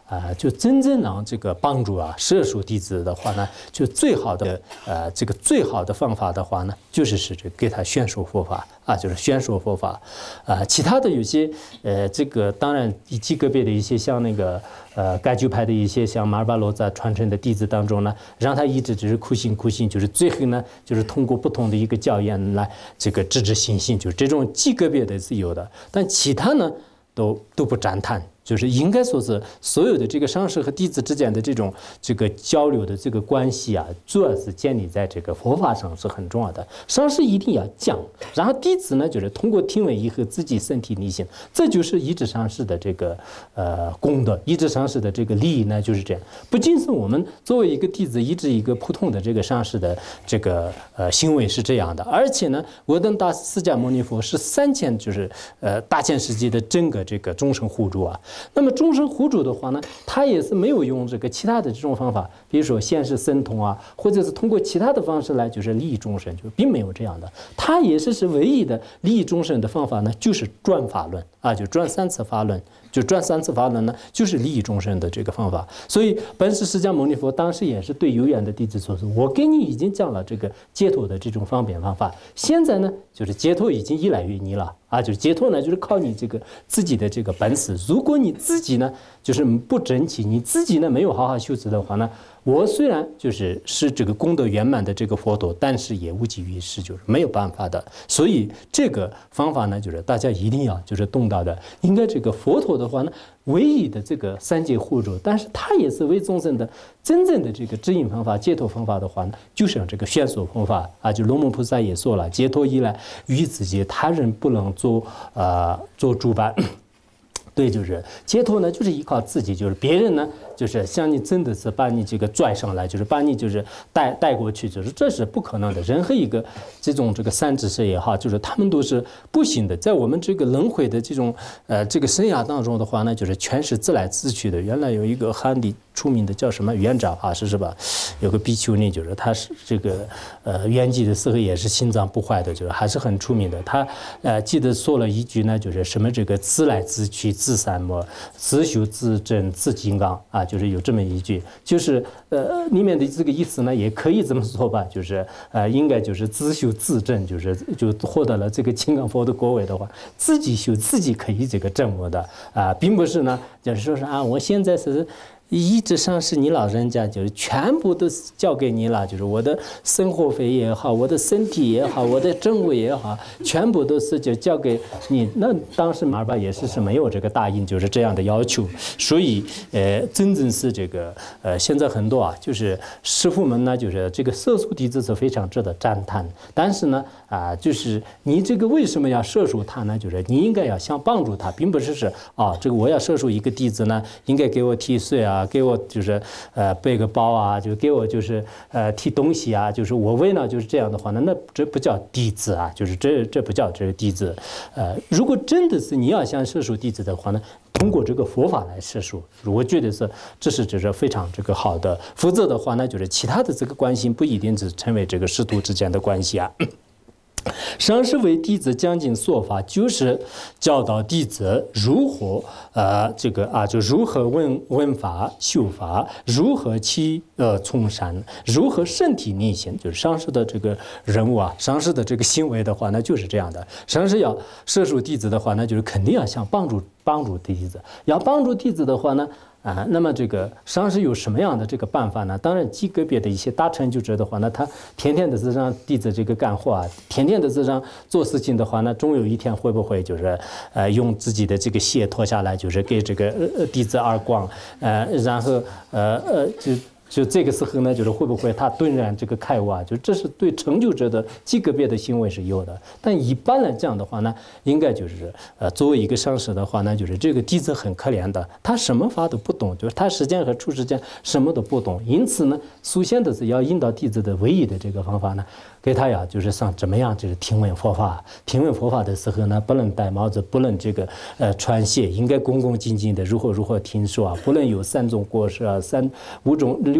啊、呃，就真正能这个帮助啊摄受弟子的话呢，就最好的呃这个最好的方法的话呢，就是是这给他宣说佛法啊，就是宣说佛法啊、呃。其他的有些呃这个当然极个别的一些像那个呃盖旧派的一些像马尔巴罗在传承的弟子当中呢，让他一直只是苦行苦行，就是最后呢就是通过不同的一个教言来这个直指心性，就是这种极个别的是有的，但其他呢都都不沾谈。就是应该说是所有的这个上师和弟子之间的这种这个交流的这个关系啊，主要是建立在这个佛法上是很重要的。上师一定要讲，然后弟子呢就是通过听闻以后自己身体力行，这就是一指上师的这个呃功德，一指上师的这个利益呢就是这样。不仅是我们作为一个弟子，一直一个普通的这个上师的这个呃行为是这样的，而且呢，我等大释迦牟尼佛是三千就是呃大千世界的整个这个众生护主啊。那么众生护主的话呢，他也是没有用这个其他的这种方法，比如说现世神通啊，或者是通过其他的方式来就是利益众生，就并没有这样的。他也是是唯一的利益众生的方法呢，就是转法轮啊，就转三次法轮。就转三次法轮呢，就是利益众生的这个方法。所以本师释迦牟尼佛当时也是对有缘的弟子说：“我给你已经讲了这个解脱的这种方便方法，现在呢，就是解脱已经依赖于你了啊，就是解脱呢，就是靠你这个自己的这个本事。如果你自己呢，就是不争气，你自己呢没有好好修持的话呢。”我虽然就是是这个功德圆满的这个佛陀，但是也无济于事，就是没有办法的。所以这个方法呢，就是大家一定要就是懂到的。应该这个佛陀的话呢，唯一的这个三界护主，但是他也是为众生的真正的这个指引方法、解脱方法的话呢，就是这个宣说方法啊。就龙门菩萨也说了，解脱以来，于自己他人不能做呃做主办。对，就是解脱呢，就是依靠自己，就是别人呢，就是像你真的是把你这个拽上来，就是把你就是带带过去，就是这是不可能的。任何一个这种这个三智士也好，就是他们都是不行的。在我们这个轮回的这种呃这个生涯当中的话呢，就是全是自来自去的。原来有一个汉地出名的叫什么元照啊，是是吧？有个比丘尼，就是他是这个呃圆寂的时候也是心脏不坏的，就是还是很出名的。他呃记得说了一句呢，就是什么这个自来自去。自三摩，自修自证自金刚啊，就是有这么一句，就是呃里面的这个意思呢，也可以这么说吧，就是呃应该就是自修自证，就是就获得了这个金刚佛的果位的话，自己修自己可以这个证悟的啊、呃，并不是呢，就是说是啊，我现在是。一直上是你老人家，就是全部都交给你了，就是我的生活费也好，我的身体也好，我的政务也好，全部都是就交给你。那当时马尔巴也是是没有这个答应，就是这样的要求。所以，呃，真正是这个，呃，现在很多啊，就是师父们呢，就是这个摄受弟子是非常值得赞叹。但是呢，啊、呃，就是你这个为什么要摄受他呢？就是你应该要想帮助他，并不是是啊，这个我要摄受一个弟子呢，应该给我提税啊。啊，给我就是呃背个包啊，就给我就是呃提东西啊，就是我为呢就是这样的话呢，那这不叫弟子啊，就是这这不叫这个弟子。呃，如果真的是你要想摄受弟子的话呢，通过这个佛法来摄受，我觉得是这是这是非常这个好的。否则的话呢，就是其他的这个关系不一定只成为这个师徒之间的关系啊。上师为弟子讲经说法，就是教导弟子如何呃这个啊，就如何闻闻法修法，如何去呃从善，如何身体力行，就是上师的这个人物啊，上师的这个行为的话呢，就是这样的。上师要摄受弟子的话呢，就是肯定要想帮助帮助弟子，要帮助弟子的话呢。啊，那么这个上师有什么样的这个办法呢？当然，极个别的一些大成就者的话呢，他天天的是让弟子这个干活啊，天天的是让做事情的话呢，终有一天会不会就是呃用自己的这个鞋脱下来，就是给这个呃弟子耳光，呃，然后呃呃就。就这个时候呢，就是会不会他顿然这个开悟啊？就这是对成就者的极个别的行为是有的，但一般来讲的话呢，应该就是呃，作为一个上师的话呢，就是这个弟子很可怜的，他什么法都不懂，就是他时间和出时间什么都不懂，因此呢，首先的是要引导弟子的唯一的这个方法呢，给他呀，就是像怎么样，就是听闻佛法，听闻佛法的时候呢，不能戴帽子，不能这个呃穿鞋，应该恭恭敬敬的如何如何听说啊，不能有三种过失啊，三五种六。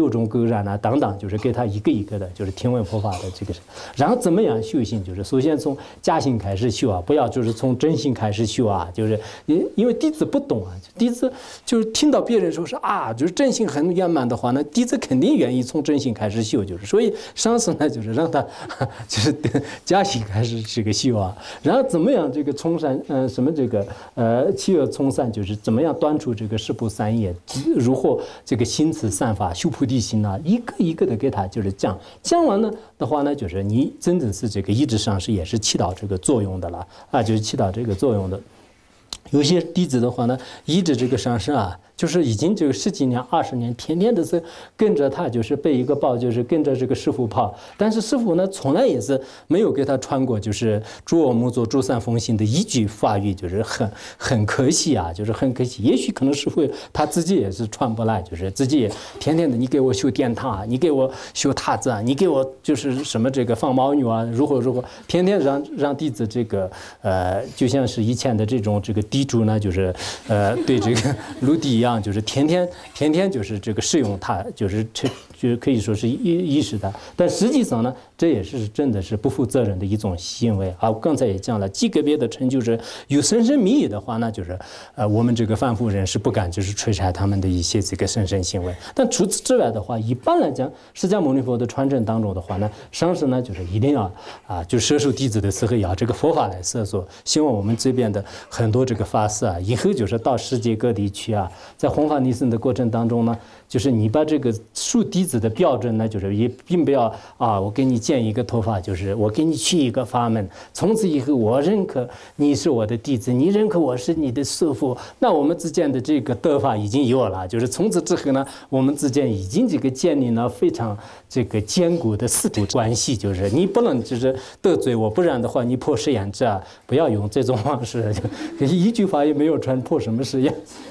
六种勾染啊等等，就是给他一个一个的，就是听闻佛法的这个，然后怎么样修行，就是首先从假心开始修啊，不要就是从真心开始修啊，就是因因为弟子不懂啊，弟子就是听到别人说是啊，就是真心很圆满的话，那弟子肯定愿意从真心开始修，就是所以上师呢就是让他就是假心开始这个修啊，然后怎么样这个从善呃什么这个呃弃恶从善，就是怎么样端出这个十不三业，如何这个心慈善法修菩提心啊，一个一个的给他就是讲讲完了的话呢，就是你真正是这个一直上师也是起到这个作用的了啊，就是起到这个作用的。有些弟子的话呢，一直这个上师啊，就是已经这个十几年、二十年，天天的是跟着他，就是背一个包，就是跟着这个师傅跑。但是师傅呢，从来也是没有给他传过，就是诸恶莫作、诸善奉行的一句法语，就是很很可惜啊，就是很可惜。也许可能师傅他自己也是传不来，就是自己也天天的，你给我修殿堂啊，你给我修塔子啊，你给我就是什么这个放牦牛啊，如何如何，天天让让弟子这个呃，就像是以前的这种这个地主呢，就是呃对这个陆地一样。就是天天天天就是这个使用它，就是就可以说是意意识的，但实际上呢，这也是真的是不负责任的一种行为啊！我刚才也讲了，极个别的成就是有深深密意的话呢，就是呃我们这个凡夫人是不敢就是吹拆他们的一些这个深深行为。但除此之外的话，一般来讲，释迦牟尼佛的传承当中的话呢，上师呢就是一定要啊，就摄受弟子的时候要这个佛法来摄受。希望我们这边的很多这个法师啊，以后就是到世界各地去啊。在弘法利生的过程当中呢，就是你把这个树弟子的标准呢，就是也并不要啊，我给你建一个头发，就是我给你去一个法门，从此以后我认可你是我的弟子，你认可我是你的师父，那我们之间的这个得法已经有了，就是从此之后呢，我们之间已经这个建立了非常这个坚固的师徒关系，就是你不能就是得罪我，不然的话你破誓言制啊，不要用这种方式，一句话也没有传，破什么誓言？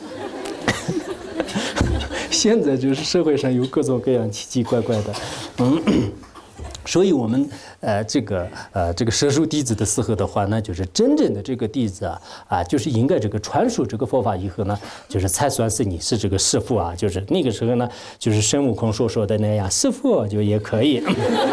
现在就是社会上有各种各样奇奇怪怪的，嗯，所以我们呃这个呃这个摄受弟子的时候的话呢，就是真正的这个弟子啊啊，就是应该这个传授这个佛法以后呢，就是才算是你是这个师父啊，就是那个时候呢，就是孙悟空所说的那样，师父就也可以。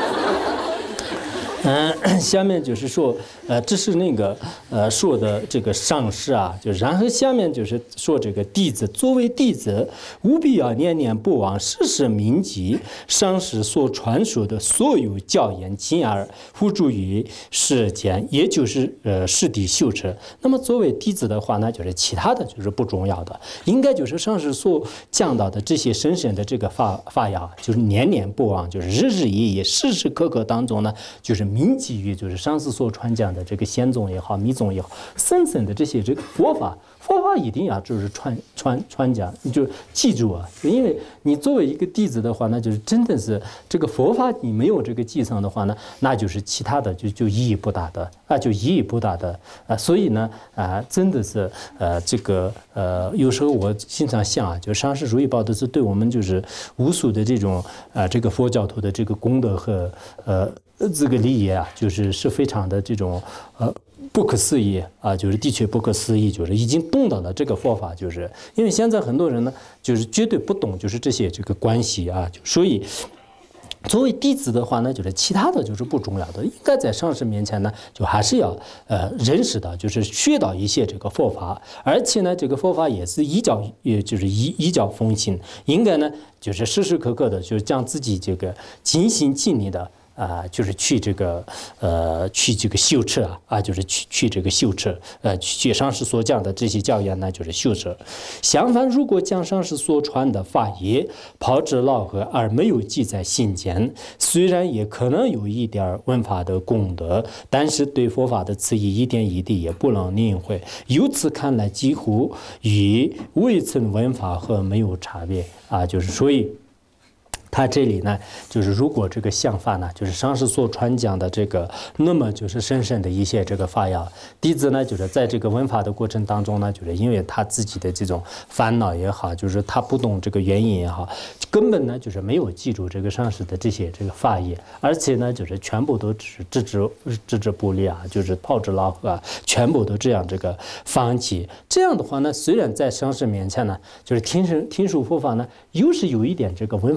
嗯，下面就是说，呃，这是那个呃说的这个上师啊，就然后下面就是说这个弟子，作为弟子，务必要念念不忘，时时铭记上师所传授的所有教言，进而付诸于实践，也就是呃实地修持。那么作为弟子的话呢，就是其他的就是不重要的，应该就是上师所讲到的这些深深的这个法法要，就是念念不忘，就是日日夜夜、时时刻刻当中呢，就是铭记于就是上师所传讲的这个显宗也好、密宗也好，深深的这些这个佛法，佛法一定要就是传传传讲，你就记住啊，因为你作为一个弟子的话，那就是真的是这个佛法你没有这个记上的话呢，那就是其他的就就意义不大的啊，就意义不大的啊，所以呢啊，真的是呃这个呃有时候我经常想啊，就上师如意宝德是对我们就是无数的这种啊这个佛教徒的这个功德和呃。这个利益啊，就是是非常的这种呃不可思议啊，就是的确不可思议，就是已经懂到了这个佛法，就是因为现在很多人呢，就是绝对不懂，就是这些这个关系啊，就所以。作为弟子的话呢，就是其他的就是不重要的，应该在上师面前呢，就还是要呃认识到，就是学到一些这个佛法，而且呢，这个佛法也是依教，也就是依依教奉行，应该呢就是时时刻刻的，就是将自己这个尽心尽力的。啊、呃，就是去这个呃，去这个修持啊，啊，就是去去这个修持，呃，去上师所讲的这些教言呢，就是修持。相反，如果将上师所传的法业抛之脑后而没有记在心间，虽然也可能有一点闻法的功德，但是对佛法的词义一点一滴也不能领会。由此看来，几乎与未曾闻法和没有差别啊，就是所以。他这里呢，就是如果这个相法呢，就是上师所传讲的这个，那么就是深深的一些这个法要，弟子呢，就是在这个闻法的过程当中呢，就是因为他自己的这种烦恼也好，就是他不懂这个原因也好，根本呢就是没有记住这个上师的这些这个法业，而且呢就是全部都只置之置之不理啊，就是抛之脑后啊，全部都这样这个放弃。这样的话呢，虽然在上师面前呢，就是听听听说佛法呢，又是有一点这个闻法的这个。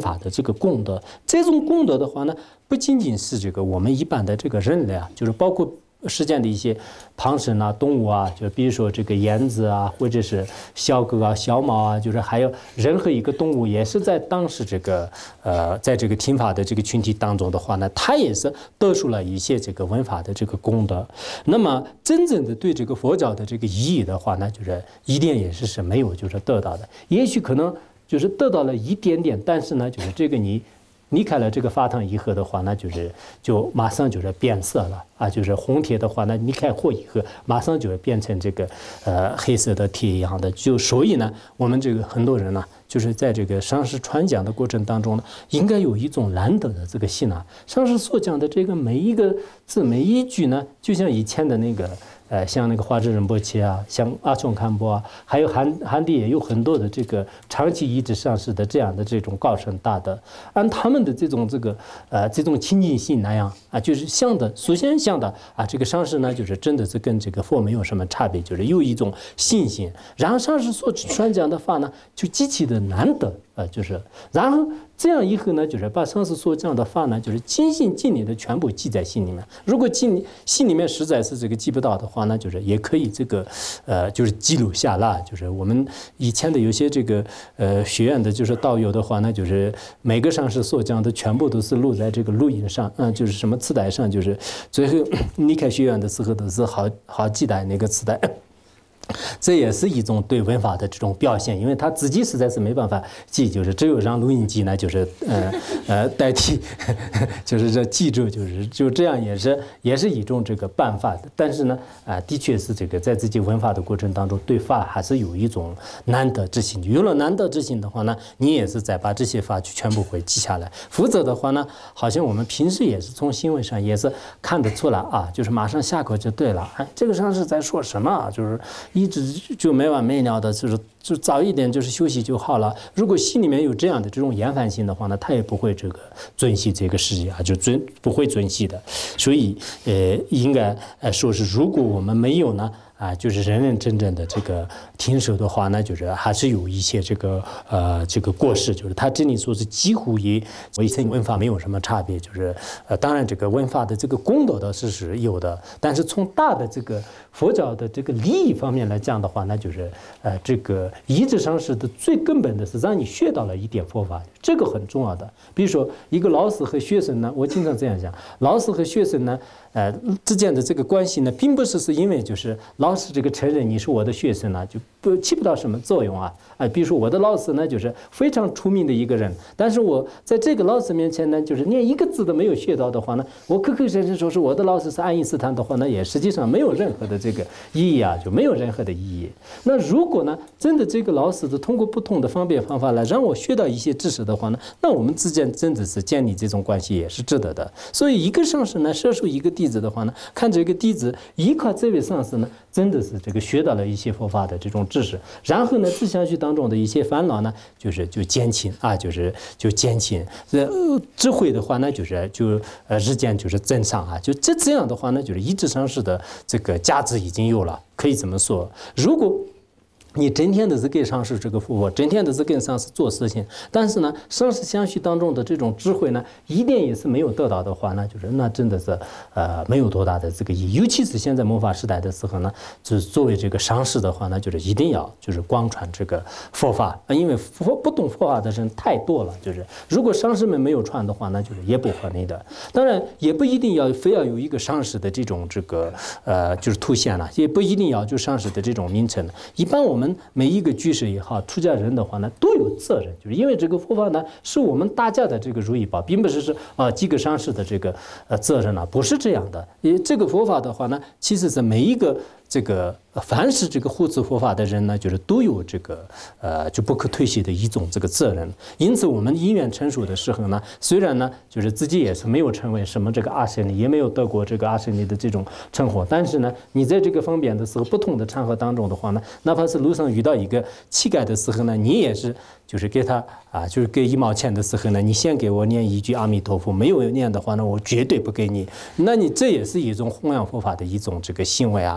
个功德。这种功德的话呢，不仅仅是这个我们一般的这个人类啊，就是包括世间的一些旁生啊、动物啊，就比如说这个燕子啊，或者是小狗啊、小猫啊，就是还有任何一个动物，也是在当时这个呃，在这个听法的这个群体当中的话呢，它也是得出了一些这个闻法的这个功德。那么真正的对这个佛教的这个意义的话呢，就是一点也是是没有就是得到的，也许可能就是得到了一点点，但是呢，就是这个你。离开了这个法堂以后的话，那就是就马上就是变色了啊，就是红铁的话，那离开火以后，马上就会变成这个呃黑色的铁一样的。就所以呢，我们这个很多人呢，就是在这个上师传讲的过程当中呢，应该有一种难得的这个心啊。上师所讲的这个每一个字每一句呢，就像以前的那个。呃，像那个华智仁波切啊，像阿冲堪波啊，还有韩韩地也有很多的这个长期一直上师的这样的这种高深大德，按他们的这种这个呃这种亲近性那样啊，就是像的，首先像的啊，这个上师呢，就是真的是跟这个佛没有什么差别，就是有一种信心。然后上师所传讲的话呢，就极其的难得啊、呃，就是然后。这样以后呢，就是把上师所讲的话呢，就是尽心尽力的全部记在心里面。如果记心里面实在是这个记不到的话呢，就是也可以这个呃，就是记录下来。就是我们以前的有些这个呃学院的，就是道友的话呢，就是每个上师所讲的全部都是录在这个录音上，嗯，就是什么磁带上，就是最后离开学院的时候都是好好几代那个磁带。这也是一种对文法的这种表现，因为他自己实在是没办法记，就是只有让录音机呢，就是呃呃代替，就是这记住，就是就这样也是也是一种这个办法的。但是呢，啊、呃，的确是这个在自己文法的过程当中，对法还是有一种难得之心。有了难得之心的话呢，你也是在把这些法全部会记下来。否则的话呢，好像我们平时也是从行为上也是看得出来啊，就是马上下口就对了。哎，这个上是在说什么啊？就是一直就没完没了的，就是就早一点就是休息就好了。如果心里面有这样的这种厌烦心的话呢，他也不会这个尊惜这个事业啊，就尊不会尊惜的。所以呃，应该呃说是，如果我们没有呢。啊，就是认认真真的这个听受的话呢，就是还是有一些这个呃这个过失，就是他这里说是几乎与唯识文法没有什么差别，就是呃当然这个文法的这个功德的是是有的，但是从大的这个佛教的这个利益方面来讲的话，那就是呃这个一直上师的最根本的是让你学到了一点佛法，这个很重要的。比如说一个老师和学生呢，我经常这样讲，老师和学生呢。呃，之间的这个关系呢，并不是是因为就是老师这个承认你是我的学生呢，就不起不到什么作用啊。啊、呃，比如说我的老师呢，就是非常出名的一个人，但是我在这个老师面前呢，就是连一个字都没有学到的话呢，我口口声声说是我的老师是爱因斯坦的话呢，也实际上没有任何的这个意义啊，就没有任何的意义。那如果呢，真的这个老师的通过不同的方便方法来让我学到一些知识的话呢，那我们之间真的是建立这种关系也是值得的。所以一个上师呢，摄受一个弟子的话呢，看这个弟子依靠这位上师呢，真的是这个学到了一些佛法的这种知识，然后呢，自相续当中的一些烦恼呢，就是就减轻啊，就是就减轻。这智慧的话呢，就是就呃日渐就是增上啊，就这这样的话呢，就是一直上师的这个价值已经有了，可以这么说。如果你整天都是给上师这个服务，整天都是跟上师做事情，但是呢，上师相续当中的这种智慧呢，一点也是没有得到的话呢，就是那真的是呃没有多大的这个意义。尤其是现在末法时代的时候呢，就是作为这个上师的话呢，就是一定要就是广传这个佛法啊，因为佛不懂佛法的人太多了。就是如果上师们没有传的话呢，就是也不合理的。当然也不一定要非要有一个上师的这种这个呃就是凸显了，也不一定要就上师的这种名称。一般我们每一个居士也好，出家人的话呢，都有责任，就是因为这个佛法呢，是我们大家的这个如意宝，并不是是啊几个上师的这个呃责任了，不是这样的。也这个佛法的话呢，其实是每一个这个凡是这个护持佛法的人呢，就是都有这个呃就不可推卸的一种这个责任。因此，我们因缘成熟的时候呢，虽然呢就是自己也是没有成为什么这个阿僧尼，也没有得过这个阿僧尼的这种称呼，但是呢，你在这个方便的时候，不同的场合当中的话呢，哪怕是路上遇到一个乞丐的时候呢，你也是就是给他啊，就是给一毛钱的时候呢，你先给我念一句阿弥陀佛，没有念的话呢，我绝对不给你。那你这也是一种弘扬佛法的一种这个行为啊。因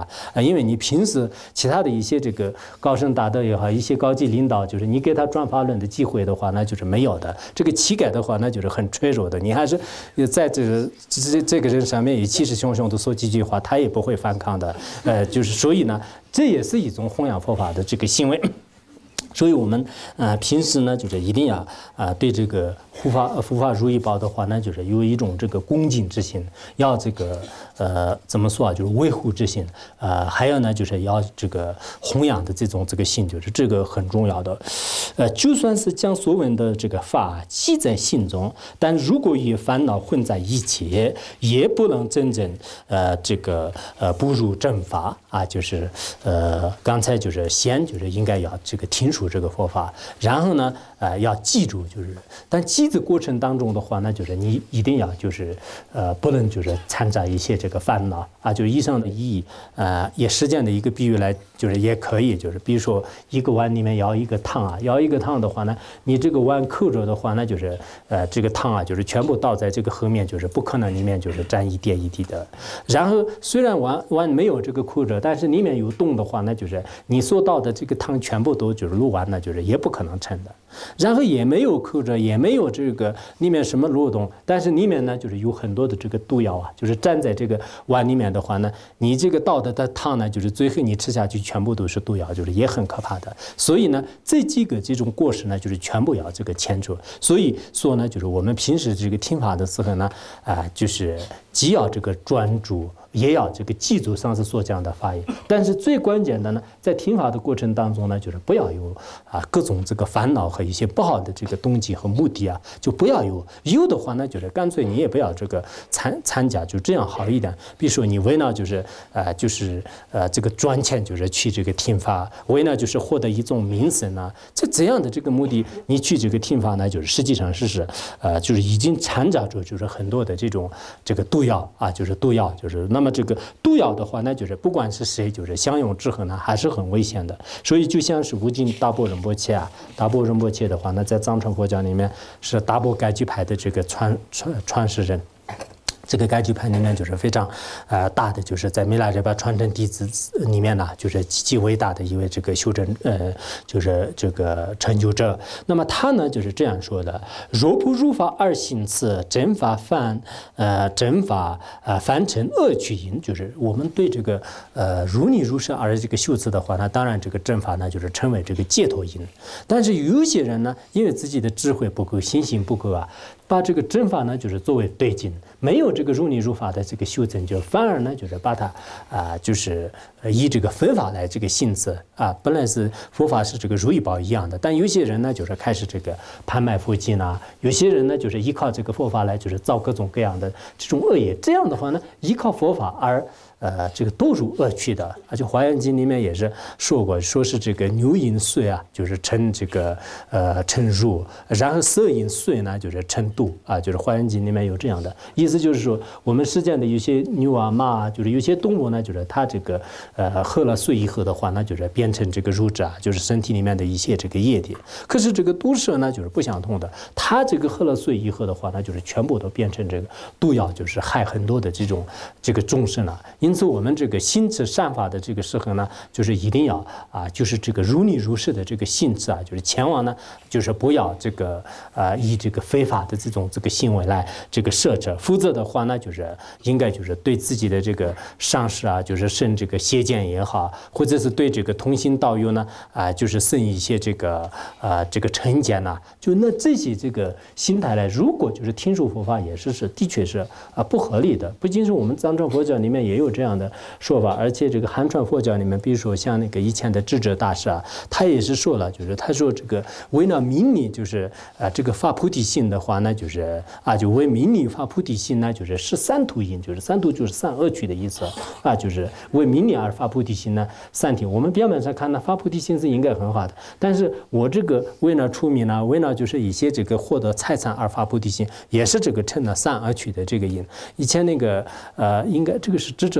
因为你平时其他的一些这个高僧大德也好，一些高级领导，就是你给他转法轮的机会的话，那就是没有的。这个气概的话，那就是很脆弱的。你还是在这个这这个人上面，也气势汹汹的说几句话，他也不会反抗的。呃，就是所以呢，这也是一种弘扬佛法的这个行为。所以我们啊、呃、平时呢就是一定要啊、呃、对这个护法护法如意宝的话呢，就是有一种这个恭敬之心，要这个呃怎么说啊，就是维护之心，呃还有呢就是要这个弘扬的这种这个心，就是这个很重要的。呃，就算是将所闻的这个法记在心中，但如果与烦恼混在一起，也不能真正呃这个呃步入正法啊，就是呃刚才就是先就是应该要这个听说这个佛法，然后呢，呃，要记住，就是，但记的过程当中的话，那就是你一定要就是，呃，不能就是掺杂一些这个烦恼啊，就是以上的意义，呃，也实践的一个比喻来，就是也可以，就是比如说一个碗里面舀一个汤啊，舀一个汤的话呢，你这个碗扣着的话，那就是，呃，这个汤啊，就是全部倒在这个河面，就是不可能里面就是沾一点一滴的。然后虽然碗碗没有这个扣着，但是里面有洞的话，那就是你所倒的这个汤全部都就是漏完了，就是也不可能成的。然后也没有扣着，也没有这个里面什么漏洞，但是里面呢就是有很多的这个毒药啊，就是粘在这个碗里面的话呢，你这个倒的的汤呢，就是最后你吃下去全部都是毒药，就是也很可怕的。所以呢，这几个这种过失呢，就是全部要这个牵扯。所以说呢，就是我们平时这个听法的时候呢，啊、呃，就是既要这个专注，也要这个记住上次所讲的法义。但是最关键的呢，在听法的过程当中呢，就是不要有啊各种这个烦恼和一些不好的这个动机和目的啊，就不要有。有的话呢，就是干脆你也不要这个参参加，就这样好一点。比如说你为了就是呃就是呃这个赚钱，就是去这个听法，为了就是获得一种名声啊，这这样的这个目的，你去这个听法呢，就是实际上是是呃就是已经掺杂着就是很多的这种这个毒药啊，就是毒药，就是那么这个毒药的话，那就是不管是谁，就是相用之后呢，还是很危险的。所以就像是无尽大波仁波切啊，大波仁波切的话，那在藏传佛教里面是大波盖举派的这个传传传世人。这个盖举派里面就是非常，呃大的，就是在米拉热巴传承弟子里面呢，就是极其伟大的一位这个修正，呃，就是这个成就者。那么他呢就是这样说的：若不入法而行此，真法反，呃，真法呃反成恶趣因。就是我们对这个呃如理如是而这个修持的话，那当然这个正法呢就是成为这个解脱因。但是有些人呢，因为自己的智慧不够，心性不够啊。把这个正法呢，就是作为对境，没有这个如理如法的这个修正，就反而呢，就是把它啊、呃，就是以这个分法来这个性质啊，本来是佛法是这个如意宝一样的，但有些人呢，就是开始这个贩卖佛经啊，有些人呢，就是依靠这个佛法来，就是造各种各样的这种恶业，这样的话呢，依靠佛法而。呃，这个堕入恶趣的，而且《华严经》里面也是说过，说是这个牛淫祟啊，就是称这个呃称入，然后色淫祟呢，就是称度啊，就是《华严经》里面有这样的意思，就是说我们世间的有些牛啊、马啊，就是有些动物呢，就是它这个呃喝了水以后的话，那就是变成这个乳汁啊，就是身体里面的一些这个液体。可是这个毒蛇呢，就是不相同的，它这个喝了水以后的话，那就是全部都变成这个毒药，就是害很多的这种这个众生了。因此，我们这个心持善法的这个时候呢，就是一定要啊，就是这个如理如是的这个性质啊，就是千万呢，就是不要这个啊以这个非法的这种这个行为来这个摄持，否则的话呢，就是应该就是对自己的这个上师啊，就是生这个邪见也好，或者是对这个同行道友呢啊，就是生一些这个啊这个成见呐，就那这些这个心态来，如果就是听说佛法也是是的确是啊不合理的，不仅是我们藏传佛教里面也有这样的说法，而且这个汉传佛教里面，比如说像那个以前的智者大师啊，他也是说了，就是他说这个为了明理，就是啊这个发菩提心的话呢，就是啊就为明理发菩提心呢，就是是三途因，就是三途就是三恶趣的意思啊，就是为明理而发菩提心呢，三体。我们表面上看呢，发菩提心是应该很好的，但是我这个为了出名呢，为了就是一些这个获得财产而发菩提心，也是这个成了三恶趣的这个因。以前那个呃，应该这个是智者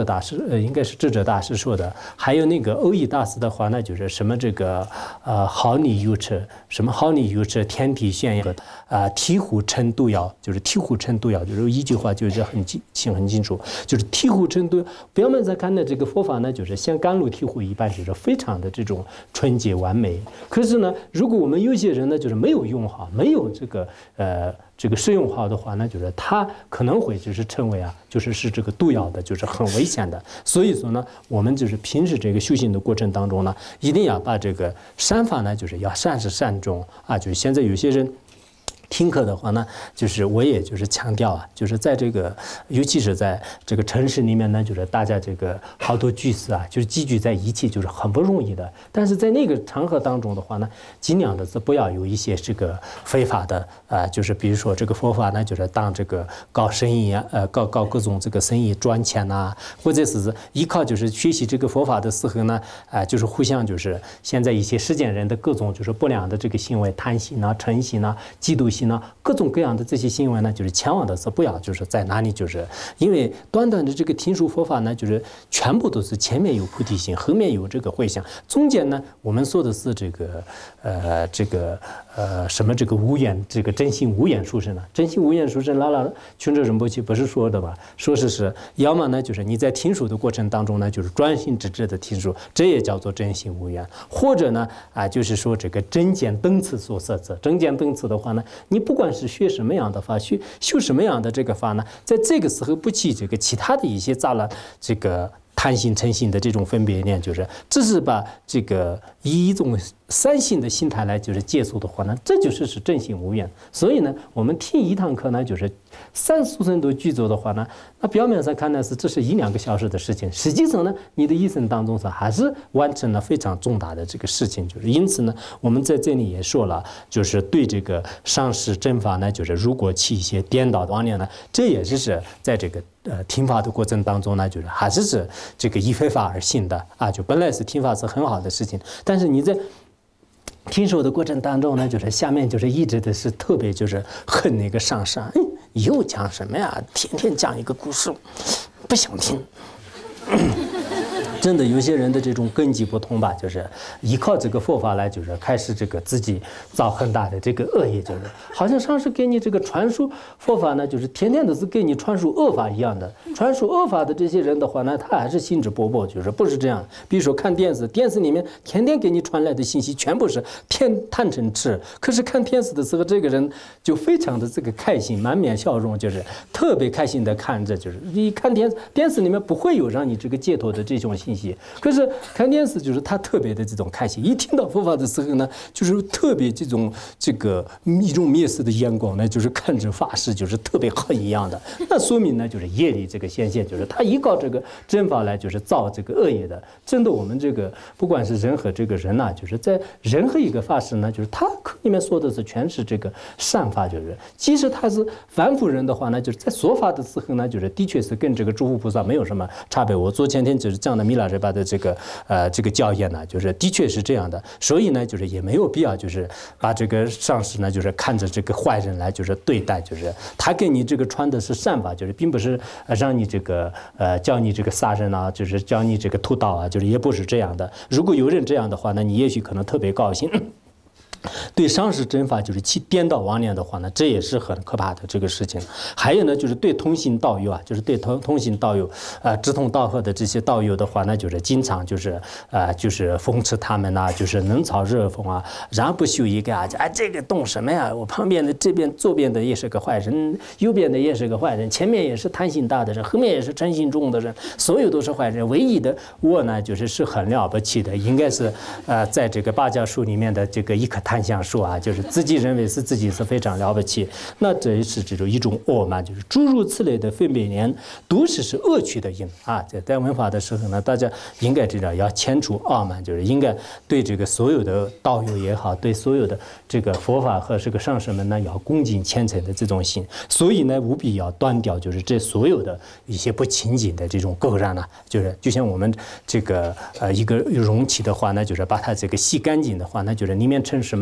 大师，呃，应该是智者大师说的。还有那个欧义大师的话呢，就是什么这个呃好你有车，什么好你有车，天地宣扬啊，醍醐称度要，就是醍醐称度要，就是一句话就是很清很清楚，就是醍醐称度。表面上看呢，这个佛法呢，就是像甘露醍醐一般，就是非常的这种纯洁完美。可是呢，如果我们有些人呢，就是没有用好，没有这个呃。这个适用好的话呢，就是它可能会就是成为啊，就是是这个毒药的，就是很危险的。所以说呢，我们就是平时这个修行的过程当中呢，一定要把这个善法呢，就是要善始善终啊。就是现在有些人听课的话呢，就是我也就是强调啊，就是在这个，尤其是在这个城市里面呢，就是大家这个好多居士啊，就是集聚在一起，就是很不容易的。但是在那个场合当中的话呢，尽量的是不要有一些这个非法的啊、呃，就是比如说这个佛法呢，就是当这个搞生意啊，呃，搞搞各种这个生意赚钱呐、啊，或者是依靠就是学习这个佛法的时候呢，啊、呃，就是互相就是现在一些世间人的各种就是不良的这个行为，贪心啊、嗔心啊、嫉妒心。各种各样的这些行为呢，就是千万的是不要，就是在哪里，就是因为短短的这个听说佛法呢，就是全部都是前面有菩提心，后面有这个慧想，中间呢，我们说的是这个呃这个呃什么这个无眼这个真心无眼殊胜呢？真心无眼殊胜，拉拉群者仁波切不是说的吧？说是是，要么呢就是你在听说的过程当中呢，就是专心致志的听说，这也叫做真心无眼；或者呢啊，就是说这个真见灯次所摄者，真见灯次的话呢。你不管是学什么样的法，学修什么样的这个法呢，在这个时候不起这个其他的一些杂乱，这个贪心嗔心的这种分别念，就是只是把这个以一种三性的心态来就是接触的话呢，这就是是正心无怨。所以呢，我们听一堂课呢，就是三十分钟具足的话呢，那表面上看呢是这是一两个小时的事情，实际上呢，你的一生当中是还是完成了非常重大的这个事情。就是因此呢，我们在这里也说了，就是对这个上师正法呢，就是如果起一些颠倒的妄念呢，这也是在这个呃听法的过程当中呢，就是还是是这个依非法而行的啊。就本来是听法是很好的事情，但是你在听说的过程当中呢，就是下面就是一直的是特别就是恨那个上师，嗯，又讲什么呀？天天讲一个故事，不想听。真的有些人的这种根基不同吧，就是依靠这个佛法来，就是开始这个自己造很大的这个恶业，就是好像上师给你这个传输佛法呢，就是天天都是给你传输恶法一样的。传输恶法的这些人的话呢，他还是兴致勃勃，就是不是这样。比如说看电视，电视里面天天给你传来的信息全部是天贪嗔痴，可是看电视的时候，这个人就非常的这个开心，满面笑容，就是特别开心的看着，就是你看电电视里面不会有让你这个解脱的这种信息。可是看电视就是他特别的这种开心，一听到佛法的时候呢，就是特别这种这个一种蔑视的眼光呢，就是看着法师就是特别恨一样的。那说明呢，就是业力这个显现，就是他依靠这个正法来就是造这个恶业的。真的，我们这个不管是人和这个人呐、啊，就是在任何一个法师呢，就是他课里面说的是全是这个善法，就是即使他是凡夫人的话呢，就是在说法的时候呢，就是的确是跟这个诸佛菩萨没有什么差别。我昨前天就是这样的弥勒日巴的这个呃这个教言呢，就是的确是这样的，所以呢，就是也没有必要就是把这个上师呢，就是看着这个坏人来就是对待，就是他给你这个传的是善法，就是并不是让你这个呃教你这个杀人啊，就是教你这个屠刀啊，就是也不是这样的。如果有人这样的话，那你也许可能特别高兴。对上师正法就是起颠倒妄念的话呢，这也是很可怕的这个事情。还有呢，就是对同行道友啊，就是对同同行道友，呃，志同道合的这些道友的话呢，就是经常就是呃，就是讽刺他们呐、啊，就是冷嘲热讽啊，然后不修一个啊，啊这个懂什么呀？我旁边的这边左边的也是个坏人，右边的也是个坏人，前面也是贪心大的人，后面也是嗔心重的人，所有都是坏人。唯一的我呢，就是是很了不起的，应该是呃，在这个八教书里面的这个一棵檀香树啊，就是自己认为是自己是非常了不起，那这也是这种一种傲慢，就是诸如此类的分别念，都是是恶趣的因啊。在带文法的时候呢，大家应该知道要迁除傲慢，就是应该对这个所有的道友也好，对所有的这个佛法和这个上师们呢，要恭敬虔诚的这种心。所以呢，务必要断掉就是这所有的一些不清净的这种垢染呢，就是就像我们这个呃一个容器的话呢，就是把它这个洗干净的话，那就是里面盛什么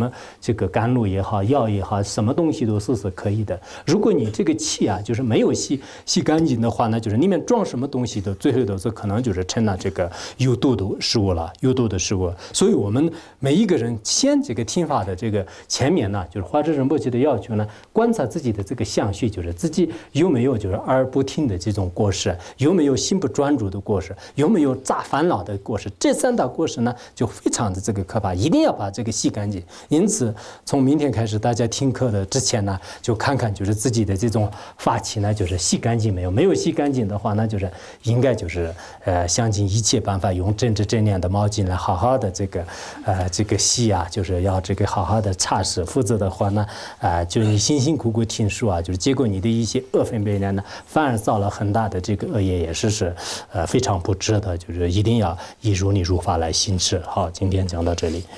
么这个甘露也好，药也好，什么东西都是是可以的。如果你这个气啊，就是没有洗洗干净的话呢，就是里面装什么东西都最后都是可能就是成了这个有毒的食物了，有毒的食物。所以我们每一个人先这个听法的这个前面呢，就是华智仁波切的要求呢，观察自己的这个相续，就是自己有没有就是耳不听的这种过失，有没有心不专注的过失，有没有杂烦恼的过失，这三大过失呢，就非常的这个可怕，一定要把这个洗干净。因此，从明天开始，大家听课的之前呢，就看看就是自己的这种法器呢，就是洗干净没有？没有洗干净的话，那就是应该就是呃，想尽一切办法，用真知真念的毛巾来好好的这个呃这个洗啊，就是要这个好好的擦拭，否则的话呢，啊、呃，就你辛辛苦苦听书啊，就是结果你的一些恶分别呢，反而造了很大的这个恶业，也是是呃非常不值得，就是一定要以如理如法来行持。好，今天讲到这里。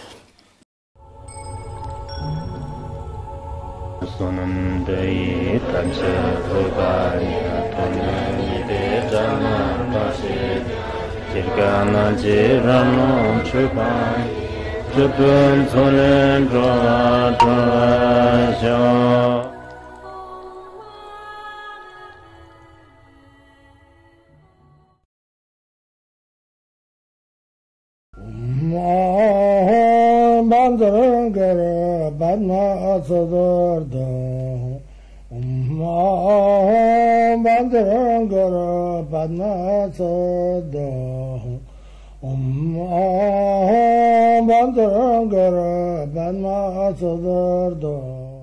Bandara Badna Sadarda Bandara Badna Sada Bandara Badna Sadarda